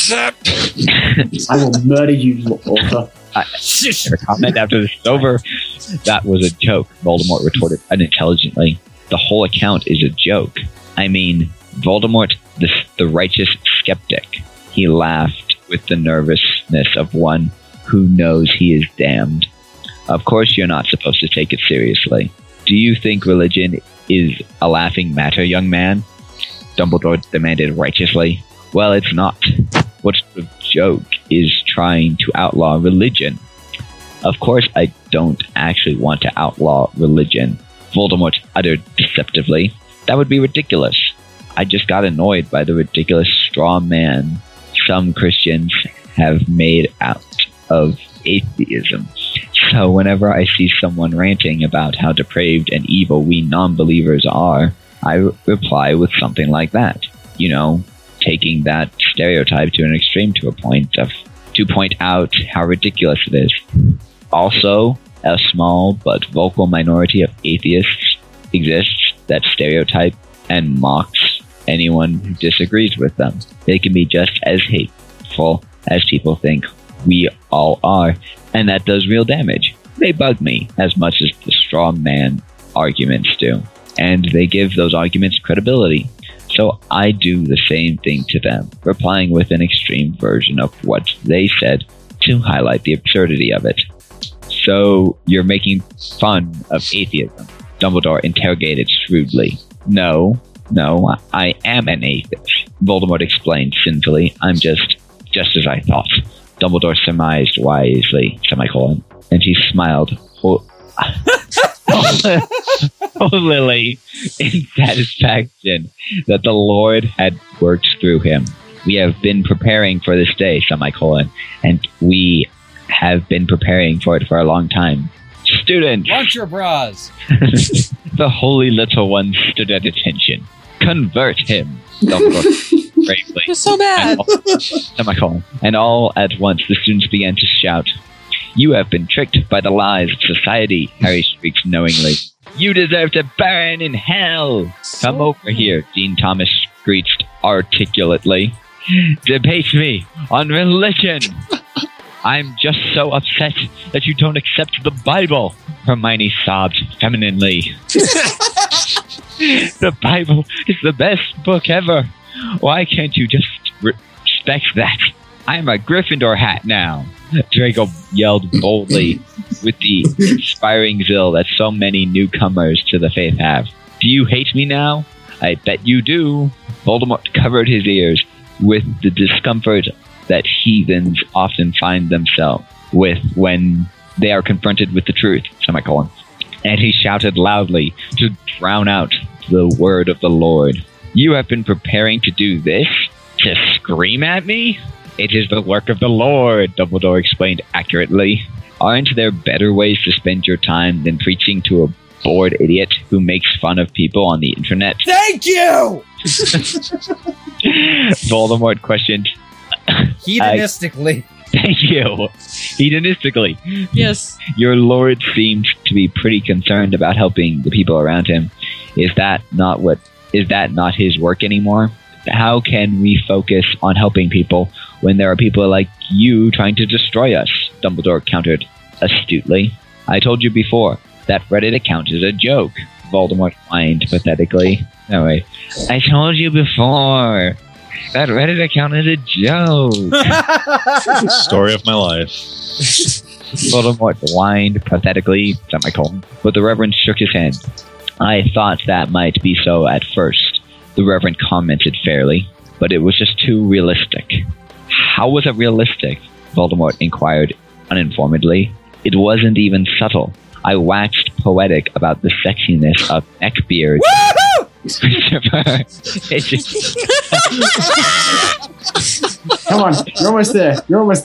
I will murder you, author. Never comment after this is over. That was a joke, Voldemort retorted unintelligently. The whole account is a joke. I mean, Voldemort, the righteous skeptic. He laughed with the nervousness of one who knows he is damned. Of course you're not supposed to take it seriously. Do you think religion is a laughing matter, young man? Dumbledore demanded righteously. Well, it's not. What sort of joke is trying to outlaw religion? Of course I don't actually want to outlaw religion, Voldemort uttered deceptively. That would be ridiculous. I just got annoyed by the ridiculous straw man some Christians have made out of atheism. So whenever I see someone ranting about how depraved and evil we non-believers are, I reply with something like that. You know, taking that stereotype to an extreme to point out how ridiculous it is. Also, a small but vocal minority of atheists exists that stereotype and mocks anyone who disagrees with them. They can be just as hateful as people think we all are, and that does real damage. They bug me as much as the straw man arguments do, and they give those arguments credibility. So I do the same thing to them, replying with an extreme version of what they said to highlight the absurdity of it. So you're making fun of atheism? Dumbledore interrogated shrewdly. No, I am an atheist, Voldemort explained sinfully. I'm just as I thought. Dumbledore surmised wisely, and he smiled. Lily, in satisfaction that the Lord had worked through him. We have been preparing for this day, and we have been preparing for it for a long time. Students! Launch your bras! The holy little one stood at attention. Convert him, Dumbledore bravely. You're so bad. And all at once the students began to shout. You have been tricked by the lies of society, Harry shrieked knowingly. You deserve to burn in hell! Come over here, Dean Thomas screeched articulately. Debate me on religion! I'm just so upset that you don't accept the Bible, Hermione sobbed femininely. The Bible is the best book ever. Why can't you just respect that? I'm a Gryffindor hat now, Draco yelled boldly with the inspiring zeal that so many newcomers to the faith have. Do you hate me now? I bet you do. Voldemort covered his ears with the discomfort that heathens often find themselves with when they are confronted with the truth, and he shouted loudly to drown out the word of the Lord. You have been preparing to do this? To scream at me? It is the work of the Lord, Dumbledore explained accurately. Aren't there better ways to spend your time than preaching to a bored idiot who makes fun of people on the internet? Thank you! Voldemort questioned. Hedonistically. Thank you. Hedonistically. Yes. Your lord seems to be pretty concerned about helping the people around him. Is that not his work anymore? How can we focus on helping people when there are people like you trying to destroy us? Dumbledore countered astutely. I told you before, that Reddit account is a joke, Voldemort whined pathetically. No, wait. I told you before, that Reddit account is a joke. Story of my life. Voldemort whined pathetically, but the Reverend shook his head. I thought that might be so at first, the Reverend commented fairly, but it was just too realistic. How was it realistic? Voldemort inquired uninformedly. It wasn't even subtle. I waxed poetic about the sexiness of neckbeards. Christopher. Come on, you're almost there.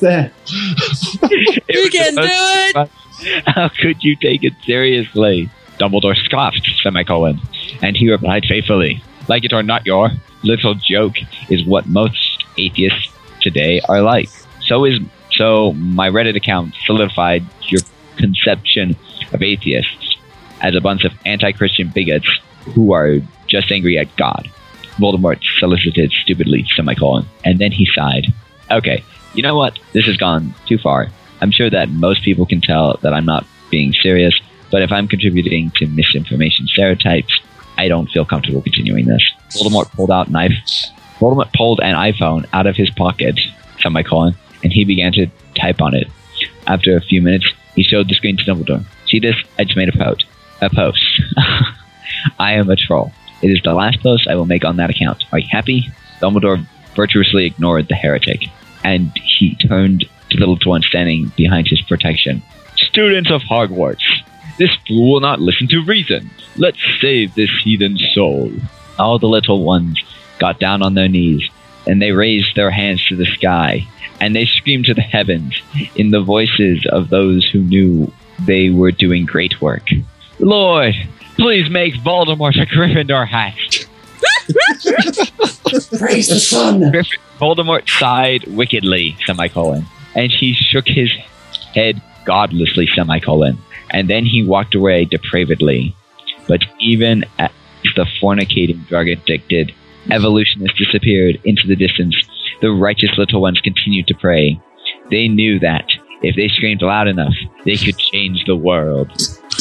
You can do it! How could you take it seriously? Dumbledore scoffed, and he replied faithfully, like it or not, your little joke is what most atheists today are like. So my Reddit account solidified your conception of atheists as a bunch of anti-Christian bigots who are just angry at God. Voldemort solicited stupidly, and then he sighed. Okay, you know what? This has gone too far. I'm sure that most people can tell that I'm not being serious, but if I'm contributing to misinformation stereotypes, I don't feel comfortable continuing this. Voldemort pulled an iPhone out of his pocket, and he began to type on it. After a few minutes, he showed the screen to Dumbledore. See this? I just made a post. a post. I am a troll. It is the last post I will make on that account. Are you happy? Dumbledore virtuously ignored the heretic, and he turned to the little one standing behind his protection. Students of Hogwarts, this fool will not listen to reason. Let's save this heathen soul. All the little ones got down on their knees, and they raised their hands to the sky, and they screamed to the heavens in the voices of those who knew they were doing great work. Lord, please make Voldemort a Gryffindor hat. Praise the sun. Voldemort sighed wickedly, semicolon, and he shook his head godlessly, semicolon, and then he walked away depravedly. But even as the fornicating drug-addicted evolutionist disappeared into the distance, the righteous little ones continued to pray. They knew that if they screamed loud enough, they could change the world.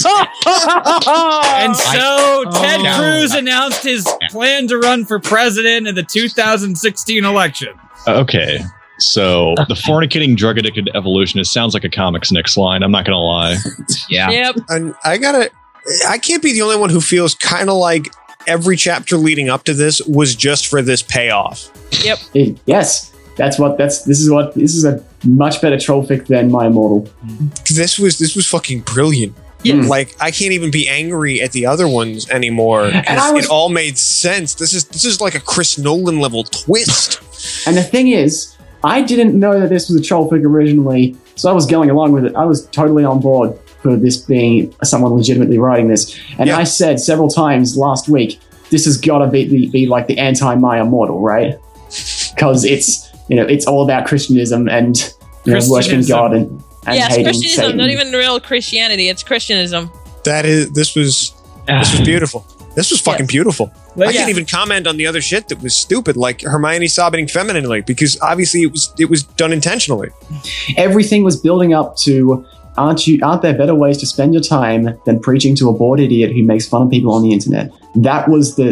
And so Ted Cruz announced his plan to run for president in the 2016 election. Okay, so the fornicating drug-addicted evolutionist sounds like a Comics Nick's line. I'm not gonna lie. Yeah. Yep. And I can't be the only one who feels kind of like every chapter leading up to this was just for this payoff. Yep. Yes. This is a much better troll fic than My Immortal. This was fucking brilliant. Yeah. Like, I can't even be angry at the other ones anymore. It all made sense. This is like a Chris Nolan level twist. And the thing is, I didn't know that this was a troll fic originally, so I was going along with it. I was totally on board for this being someone legitimately writing this. And I said several times last week, this has got to be like the anti-My Immortal, right? Because it's all about Christianism and worshiping God and yes, hating Christianism, Satan. not even real Christianity. It's Christianism. This was beautiful. This was fucking beautiful. I can't even comment on the other shit that was stupid, like Hermione sobbing femininely, because obviously it was done intentionally. Everything was building up to aren't there better ways to spend your time than preaching to a bored idiot who makes fun of people on the internet? That was the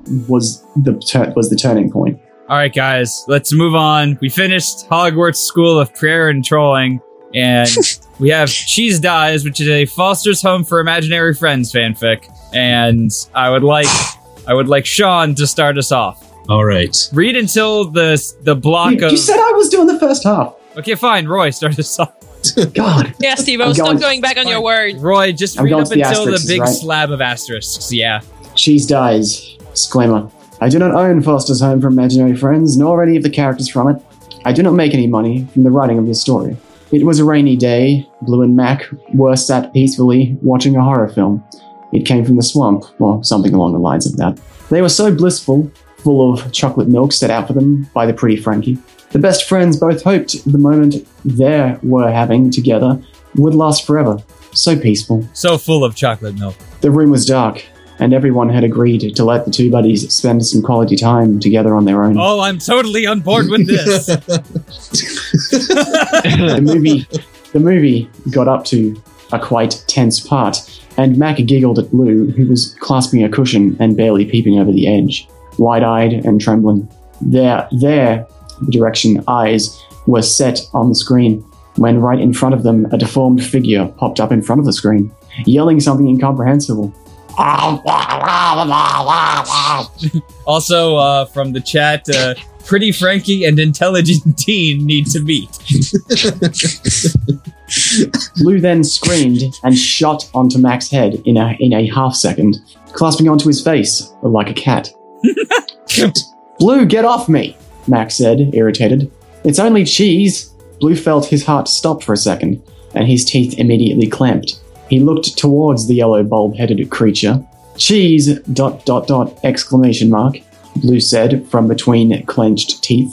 turning point. All right, guys, let's move on. We finished Hogwarts School of Prayer and Trolling, and we have Cheese Dies, which is a Foster's Home for Imaginary Friends fanfic. And I would like Sean to start us off. All right. Read until the block of... You said I was doing the first half. Okay, fine. Roy, start us off. God. Yeah, Steve, I was still going back on your word. Roy, just read up until the big right? slab of asterisks, yeah. Cheese Dies. Disclaimer. I do not own Foster's Home for Imaginary Friends, nor any of the characters from it. I do not make any money from the writing of this story. It was a rainy day. Blue and Mac were sat peacefully watching a horror film. It came from the swamp, or something along the lines of that. They were so blissful, full of chocolate milk set out for them by the pretty Frankie. The best friends both hoped the moment they were having together would last forever. So peaceful. So full of chocolate milk. The room was dark, and everyone had agreed to let the two buddies spend some quality time together on their own. Oh, I'm totally on board with this. The movie got up to a quite tense part, and Mac giggled at Blue, who was clasping a cushion and barely peeping over the edge, wide-eyed and trembling. The direction eyes were set on the screen, when right in front of them a deformed figure popped up in front of the screen, yelling something incomprehensible. Also, from the chat, Pretty Frankie and Intelligent Teen need to meet. Blue then screamed and shot onto Mac's head in a half second, clasping onto his face like a cat. Blue, get off me, Mac said, irritated. It's only cheese. Blue felt his heart stop for a second, and his teeth immediately clamped. He looked towards the yellow bulb-headed creature. Cheese, ... exclamation mark, Blue said from between clenched teeth.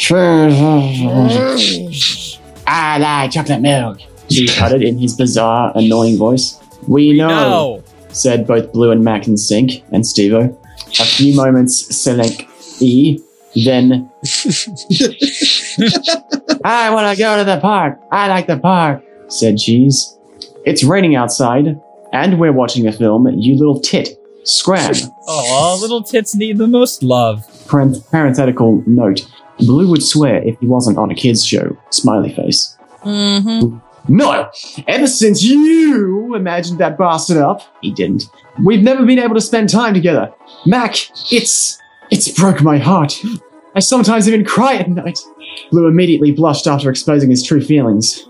I like chocolate milk, Cheese uttered in his bizarre, annoying voice. We know, said both Blue and Mac in sync, and Steve-O. A few moments silently, then... I want to go to the park. I like the park, said Cheese. It's raining outside, and we're watching a film, you little tit. Scram. Oh, little tits need the most love. Parenthetical note. Blue would swear if he wasn't on a kid's show. Smiley face. Mm-hmm. No! Ever since you imagined that bastard up, he didn't. We've never been able to spend time together. Mac, it's broke my heart. I sometimes even cry at night. Blue immediately blushed after exposing his true feelings.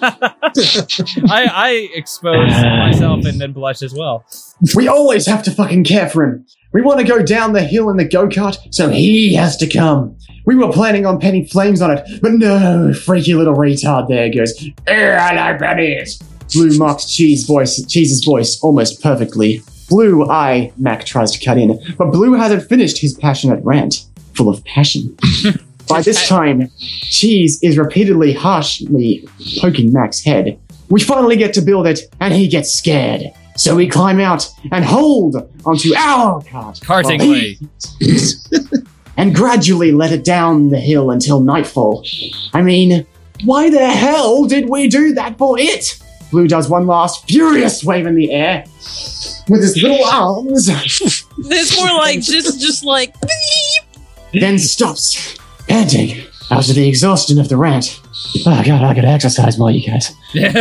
I expose myself and then blush as well. We always have to fucking care for him. We want to go down the hill in the go-kart, so he has to come. We were planning on penny flames on it, but no, freaky little retard there goes, I like pennies. Blue mocks Cheese's voice almost perfectly. Blue, Mac tries to cut in, but Blue hasn't finished his passionate rant, full of passion. By this time, Cheese is repeatedly harshly poking Mac's head. We finally get to build it, and he gets scared. So we climb out and hold onto our cart. Cartingly. And gradually let it down the hill until nightfall. I mean, why the hell did we do that for it? Blue does one last furious wave in the air with his little arms. It's more like just like then stops, panting out of the exhaustion of the rant. Oh god, I gotta exercise more, you guys.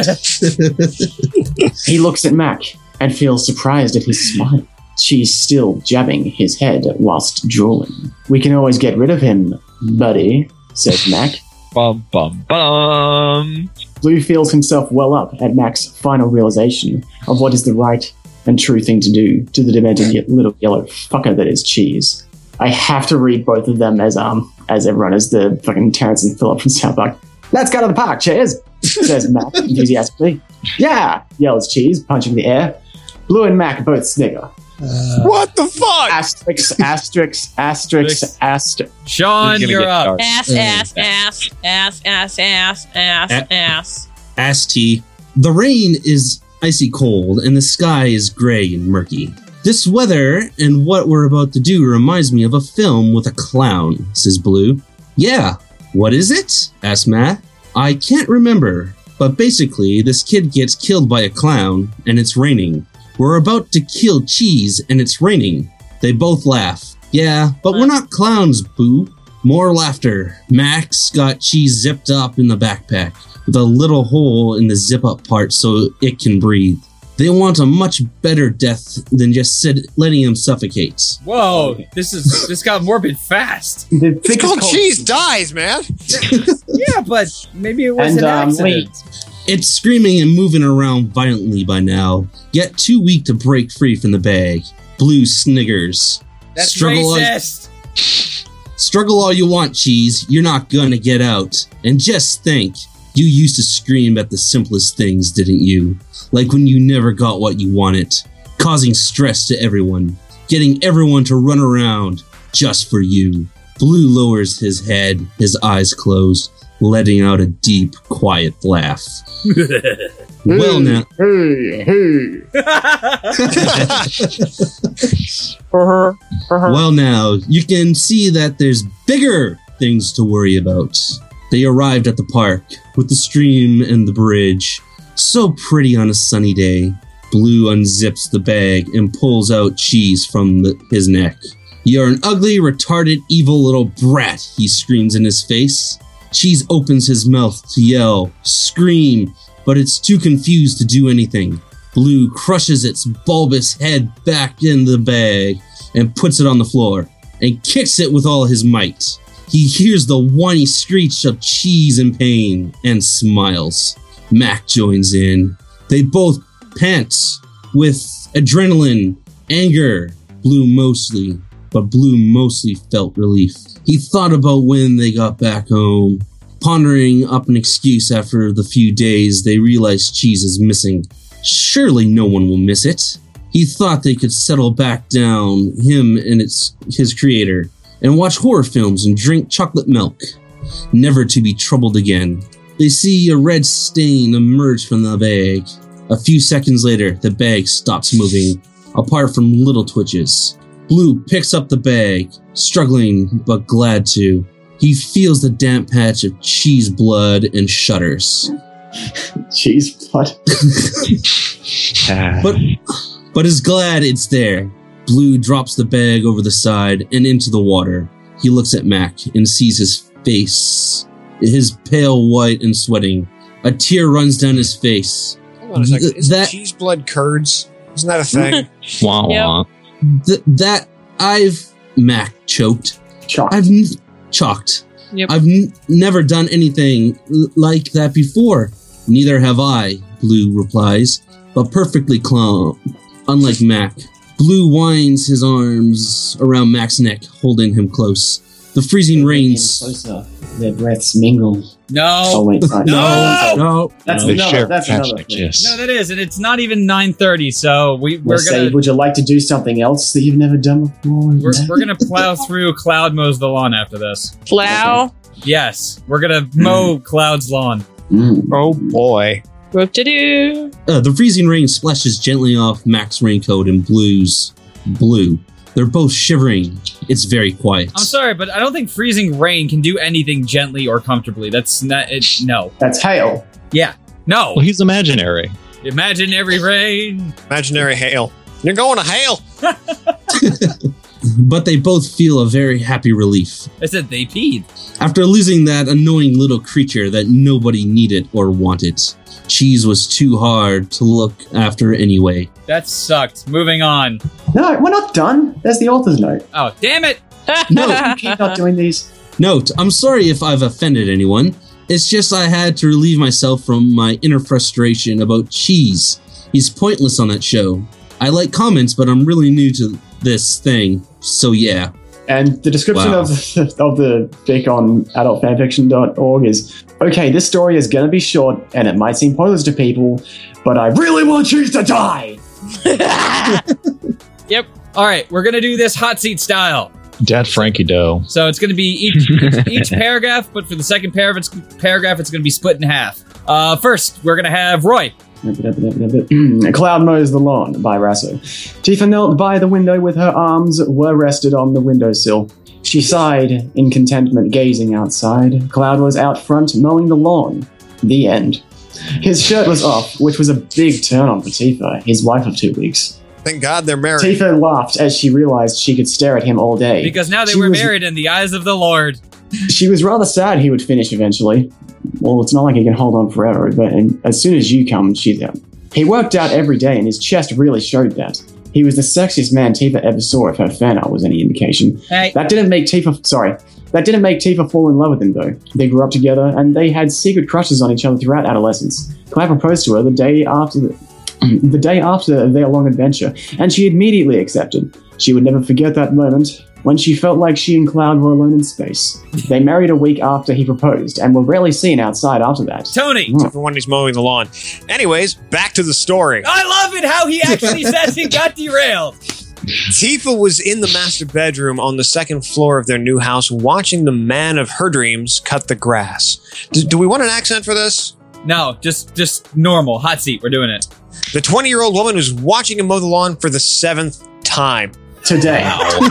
He looks at Mac and feels surprised at his smile. She's still jabbing his head whilst drooling. We can always get rid of him, buddy, says Mac. Bum, bum, bum. Blue feels himself well up at Mac's final realization of what is the right and true thing to do to the demented little yellow fucker that is Cheese. I have to read both of them as everyone as the fucking Terrence and Phillip from South Park. Let's go to the park, Cheers, says Mac enthusiastically. Yeah, yells Cheese, punching the air. Blue and Mac both snigger. What the fuck? Asterisk. Sean, you're up. Ass. Asti. The rain is icy cold and the sky is gray and murky. This weather and what we're about to do reminds me of a film with a clown, says Blue. Yeah, what is it? Asks Matt. I can't remember, but basically this kid gets killed by a clown and it's raining. We're about to kill Cheese and it's raining. They both laugh. Yeah, but we're not clowns, Boo. More laughter. Max got Cheese zipped up in the backpack with a little hole in the zip up part so it can breathe. They want a much better death than just letting him suffocate. Whoa, this got morbid fast. It's called Cheese Dies, man. Yeah, but maybe it was an accident. It's screaming and moving around violently by now, yet too weak to break free from the bag. Blue sniggers. That's racist. Struggle all you want, Cheese. You're not gonna get out. And just think, you used to scream at the simplest things, didn't you? Like when you never got what you wanted, causing stress to everyone, getting everyone to run around just for you. Blue lowers his head, his eyes closed, letting out a deep, quiet laugh. Well now. Well now, you can see that there's bigger things to worry about. They arrived at the park, with the stream and the bridge. So pretty on a sunny day. Blue unzips the bag and pulls out Cheese from his neck. You're an ugly, retarded, evil little brat, he screams in his face. Cheese opens his mouth to yell, scream, but it's too confused to do anything. Blue crushes its bulbous head back in the bag and puts it on the floor and kicks it with all his might. He hears the whiny screech of Cheese in pain and smiles. Mac joins in. They both pant with adrenaline, anger, Blue mostly felt relief. He thought about when they got back home, pondering up an excuse after the few days they realized Cheese is missing. Surely no one will miss it. He thought they could settle back down, him and his creator, and watch horror films and drink chocolate milk, never to be troubled again. They see a red stain emerge from the bag. A few seconds later, the bag stops moving, apart from little twitches. Blue picks up the bag, struggling but glad to. He feels the damp patch of Cheese blood and shudders. Cheese blood? But is glad it's there. Blue drops the bag over the side and into the water. He looks at Mac and sees his face. His pale white and sweating. A tear runs down his face. Hold on a second. Isn't cheese blood curds? Isn't that a thing? Wah, wah. That Mac choked. Chalked. Yep. I've never done anything like that before. Neither have I, Blue replies, but perfectly calm. Unlike Mac, Blue winds his arms around Mac's neck, holding him close. The freezing rains. Closer. Their breaths mingle. No. Oh, wait, sorry. No. That's They another. share That's another passionate thing. kiss. No, that is, and it's not even 9:30, so we're Let's say, gonna would you like to do something else that you've never done before? we're gonna plow through Cloud mows the lawn after this. Plow. Yes, we're gonna mow Cloud's lawn. Oh boy. What to do? The freezing rain splashes gently off Mac's raincoat and Blue's. Blue. They're both shivering. It's very quiet. I'm sorry, but I don't think freezing rain can do anything gently or comfortably. That's not it. No. That's hail. Yeah. No. Well, he's imaginary. Imaginary rain. Imaginary hail. You're going to hail. But they both feel a very happy relief. I said they peed. After losing that annoying little creature that nobody needed or wanted, Cheese was too hard to look after anyway. That sucked. Moving on. No, we're not done. There's the author's note. Oh, damn it. No, Keep not doing these. Note, I'm sorry if I've offended anyone. It's just I had to relieve myself from my inner frustration about Cheese. He's pointless on that show. I like comments, but I'm really new to this thing. So yeah. And the description Wow. of the fic on adultfanfiction.org is, okay, this story is going to be short and it might seem pointless to people, but I really want Cheese to die. Yep. All right, we're gonna do this hot seat style. Dad Frankie Doe. So it's gonna be each paragraph, but for the second paragraph, it's gonna be split in half. First, we're gonna have Roy. Cloud mows the lawn by Rasso. Tifa knelt by the window with her arms were rested on the windowsill. She sighed in contentment, gazing outside. Cloud was out front mowing the lawn. The end. His shirt was off, which was a big turn on for Tifa, his wife of 2 weeks. Thank God they're married. Tifa laughed as she realized she could stare at him all day. Because now they She were was- married in the eyes of the Lord. She was rather sad he would finish eventually. Well, it's not like he can hold on forever, but as soon as you come, she's out. He worked out every day, and his chest really showed that. He was the sexiest man Tifa ever saw, if her fan art was any indication. Hey. That didn't make Tifa fall in love with him, though. They grew up together, and they had secret crushes on each other throughout adolescence. Cloud proposed to her the day after their long adventure, and she immediately accepted. She would never forget that moment when she felt like she and Cloud were alone in space. They married a week after he proposed, and were rarely seen outside after that. Tony! Except for when he's mowing the lawn. Anyways, back to the story. I love it how he actually says he got derailed. Tifa was in the master bedroom on the second floor of their new house watching the man of her dreams cut the grass. Do we want an accent for this? No, just normal. Hot seat. We're doing it. The 20-year-old woman was watching him mow the lawn for the 7th time. Today.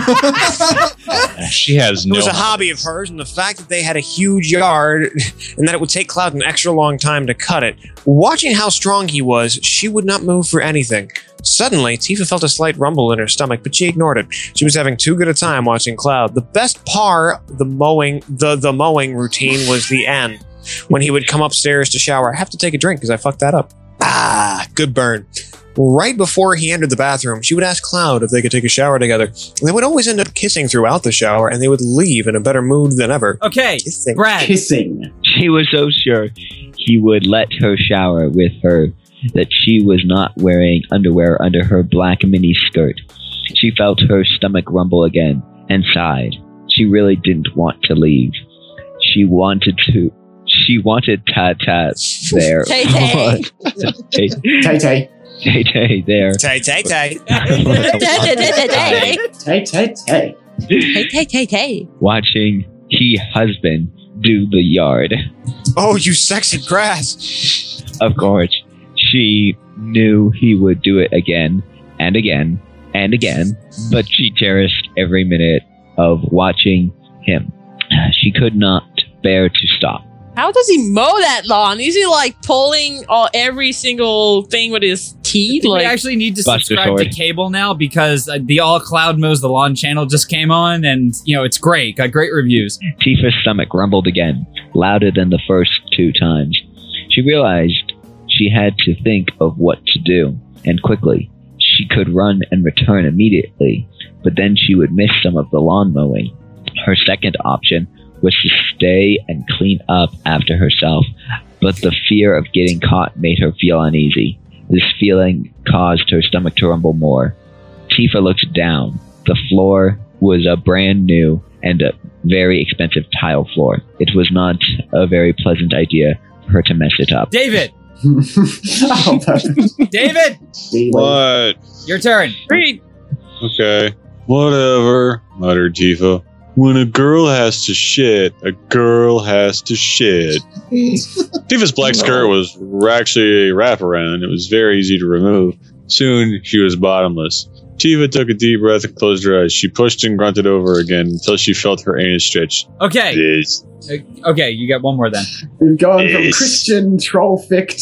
She has It no. was a hobby of hers, and the fact that they had a huge yard and that it would take Cloud an extra long time to cut it. Watching how strong he was, she would not move for anything. Suddenly, Tifa felt a slight rumble in her stomach, but she ignored it. She was having too good a time watching Cloud. The best part, the mowing routine was the end. When he would come upstairs to shower, I have to take a drink because I fucked that up. Ah, good burn. Right before he entered the bathroom, she would ask Cloud if they could take a shower together. They would always end up kissing throughout the shower, and they would leave in a better mood than ever. Okay, Kissing. Brad. Kissing. She was so sure he would let her shower with her that she was not wearing underwear under her black mini skirt. She felt her stomach rumble again and sighed. She really didn't want to leave. She wanted Tata there. Tay-tay. Tay-tay. Tay-tay there. Tay-tay-tay. Tay-tay-tay. Tay-tay-tay. Tay-tay-tay. Watching he husband do the yard. Oh, you sexy grass. Of course, she knew he would do it again and again and again, but she cherished every minute of watching him. She could not bear to stop. How does he mow that lawn? Is he like pulling every single thing with his teeth? We Like, actually need to Buster subscribe to Sword. cable now because the All Cloud Mows the Lawn channel just came on, and it's great. Got great reviews. Tifa's stomach rumbled again, louder than the first 2 times. She realized she had to think of what to do, and quickly. She could run and return immediately, but then she would miss some of the lawn mowing. Her second option was to stay and clean up after herself, but the fear of getting caught made her feel uneasy. This feeling caused her stomach to rumble more. Tifa looked down. The floor was a brand new and a very expensive tile floor. It was not a very pleasant idea for her to mess it up. David! Oh, David! What? Your turn. Read. Okay. Whatever, muttered Tifa. When a girl has to shit, a girl has to shit. Tifa's black skirt was actually a wraparound. It was very easy to remove. Soon, she was bottomless. Tifa took a deep breath and closed her eyes. She pushed and grunted over again until she felt her anus stretch. Okay. This. Okay, you got one more then. We've gone from Christian trollfic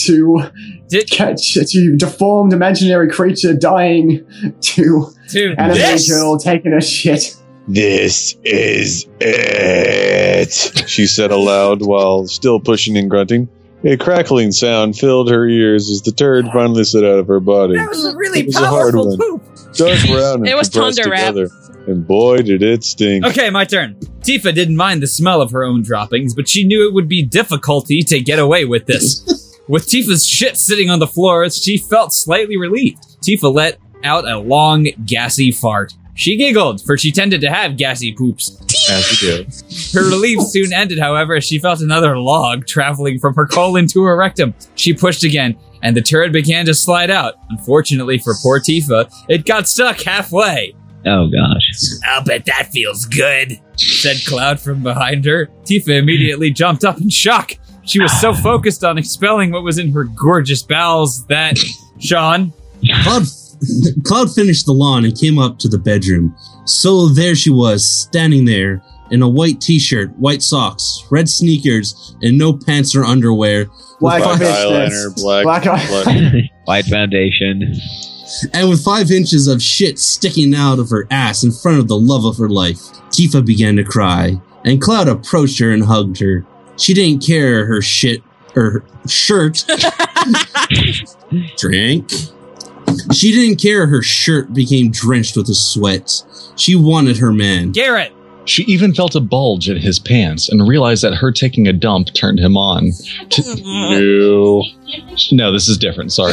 to deformed imaginary creature dying to anime girl taking a shit. This is it, she said aloud while still pushing and grunting. A crackling sound filled her ears as the turd finally slid out of her body. That was a really It was a hard powerful one. poop. Dark brown and It was compressed thunder rap. together. And boy, did it stink. Okay, my turn. Tifa didn't mind the smell of her own droppings, but she knew it would be difficulty to get away with this. With Tifa's shit sitting on the floor, she felt slightly relieved. Tifa let out a long, gassy fart. She giggled, for she tended to have gassy poops. As you do. Her relief soon ended, however, as she felt another log traveling from her colon to her rectum. She pushed again, and the turd began to slide out. Unfortunately for poor Tifa, it got stuck halfway. Oh gosh. I'll bet that feels good, said Cloud from behind her. Tifa immediately jumped up in shock. She was so focused on expelling what was in her gorgeous bowels that... Sean? Cloud finished the lawn and came up to the bedroom. So there she was, standing there, in a white t-shirt, white socks, red sneakers, and no pants or underwear. Black eyeliner, black White foundation. And with 5 inches of shit sticking out of her ass in front of the love of her life. Tifa began to cry, and Cloud approached her and hugged her. She didn't care her shit, or shirt. Drink. She didn't care her shirt became drenched with his sweat. She wanted her man. Garrett! She even felt a bulge in his pants and realized that her taking a dump turned him on. No, this is different. Sorry.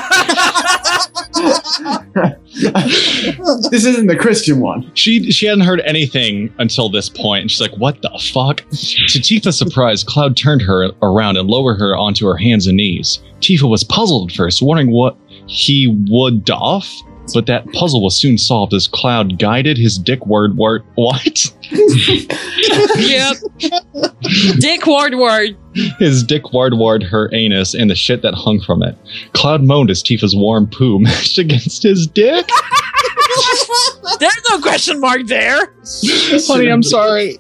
This isn't the Christian one. She hadn't heard anything until this point, and she's like, what the fuck? To Tifa's surprise, Cloud turned her around and lowered her onto her hands and knees. Tifa was puzzled at first, wondering what he would doff, but that puzzle was soon solved as Cloud guided his dick word. What? Yep. Dick ward. His dick ward her anus and the shit that hung from it. Cloud moaned as Tifa's warm poo mashed against his dick. There's no question mark there. Honey, I'm sorry.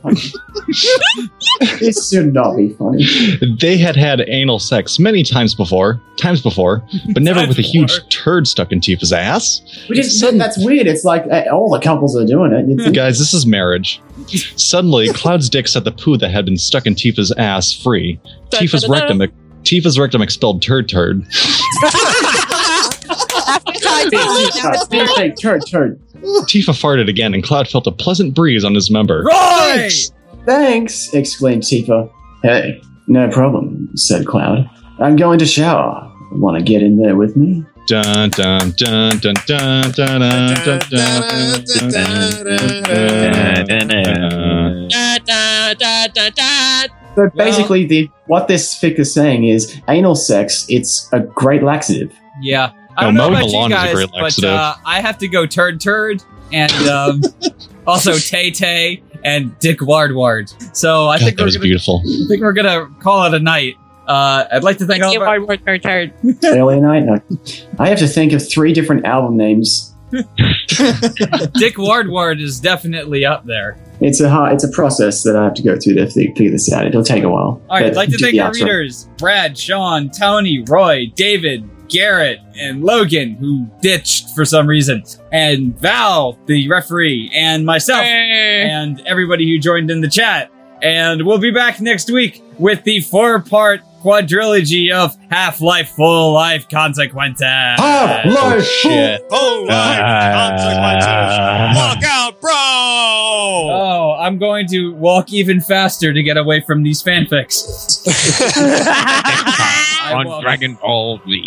This should not be funny. They had anal sex many times before, but never with a huge turd stuck in Tifa's ass. Which is that's weird. It's like all the couples are doing it. Guys, this is marriage. Suddenly, Cloud's dick set the poo that had been stuck in Tifa's ass free. Tifa's rectum expelled turd. Turd. Tifa farted again, and Cloud felt a pleasant breeze on his member. Roy! Thanks, exclaimed Tifa. Hey, no problem, said Cloud. I'm going to shower. Want to get in there with me? Dun dun dun dun dun dun dun dun. So basically, what this fic is saying is anal sex. It's a great laxative. Yeah. I don't know mowing about the lawn you is a guys, great but laxative. I have to go turd, and also Tay, and Dick Ward. So I think that was beautiful. I think we're gonna call it a night. I'd like to thank all of our... Early night. No. I have to think of 3 different album names. Dick Ward is definitely up there. It's a process that I have to go through to figure this out. It'll take a while. All right, I'd like to thank our readers: Brad, Sean, Tony, Roy, David, Garrett, and Logan, who ditched for some reason, and Val, the referee, and myself, and everybody who joined in the chat. And we'll be back next week with the 4-part quadrilogy of Half-Life Full Life Consequences. Half-Life Full Life Consequences. Walk out, bro! Oh, I'm going to walk even faster to get away from these fanfics. On Dragon Ball Z.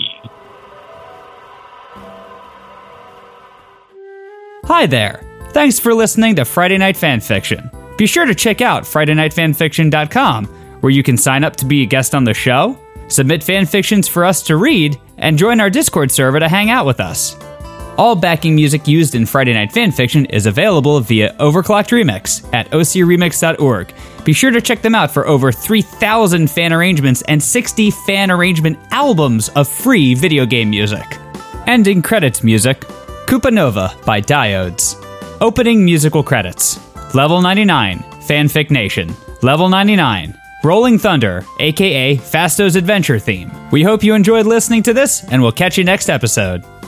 Hi there. Thanks for listening to Friday Night Fanfiction. Be sure to check out FridayNightFanfiction.com, where you can sign up to be a guest on the show, submit fanfictions for us to read, and join our Discord server to hang out with us. All backing music used in Friday Night Fanfiction is available via Overclocked Remix at ocremix.org. Be sure to check them out for over 3,000 fan arrangements and 60 fan arrangement albums of free video game music. Ending credits music, Koopa Nova by Diodes. Opening musical credits, Level 99, Fanfic Nation. Level 99, Rolling Thunder, aka Fasto's Adventure theme. We hope you enjoyed listening to this, and we'll catch you next episode.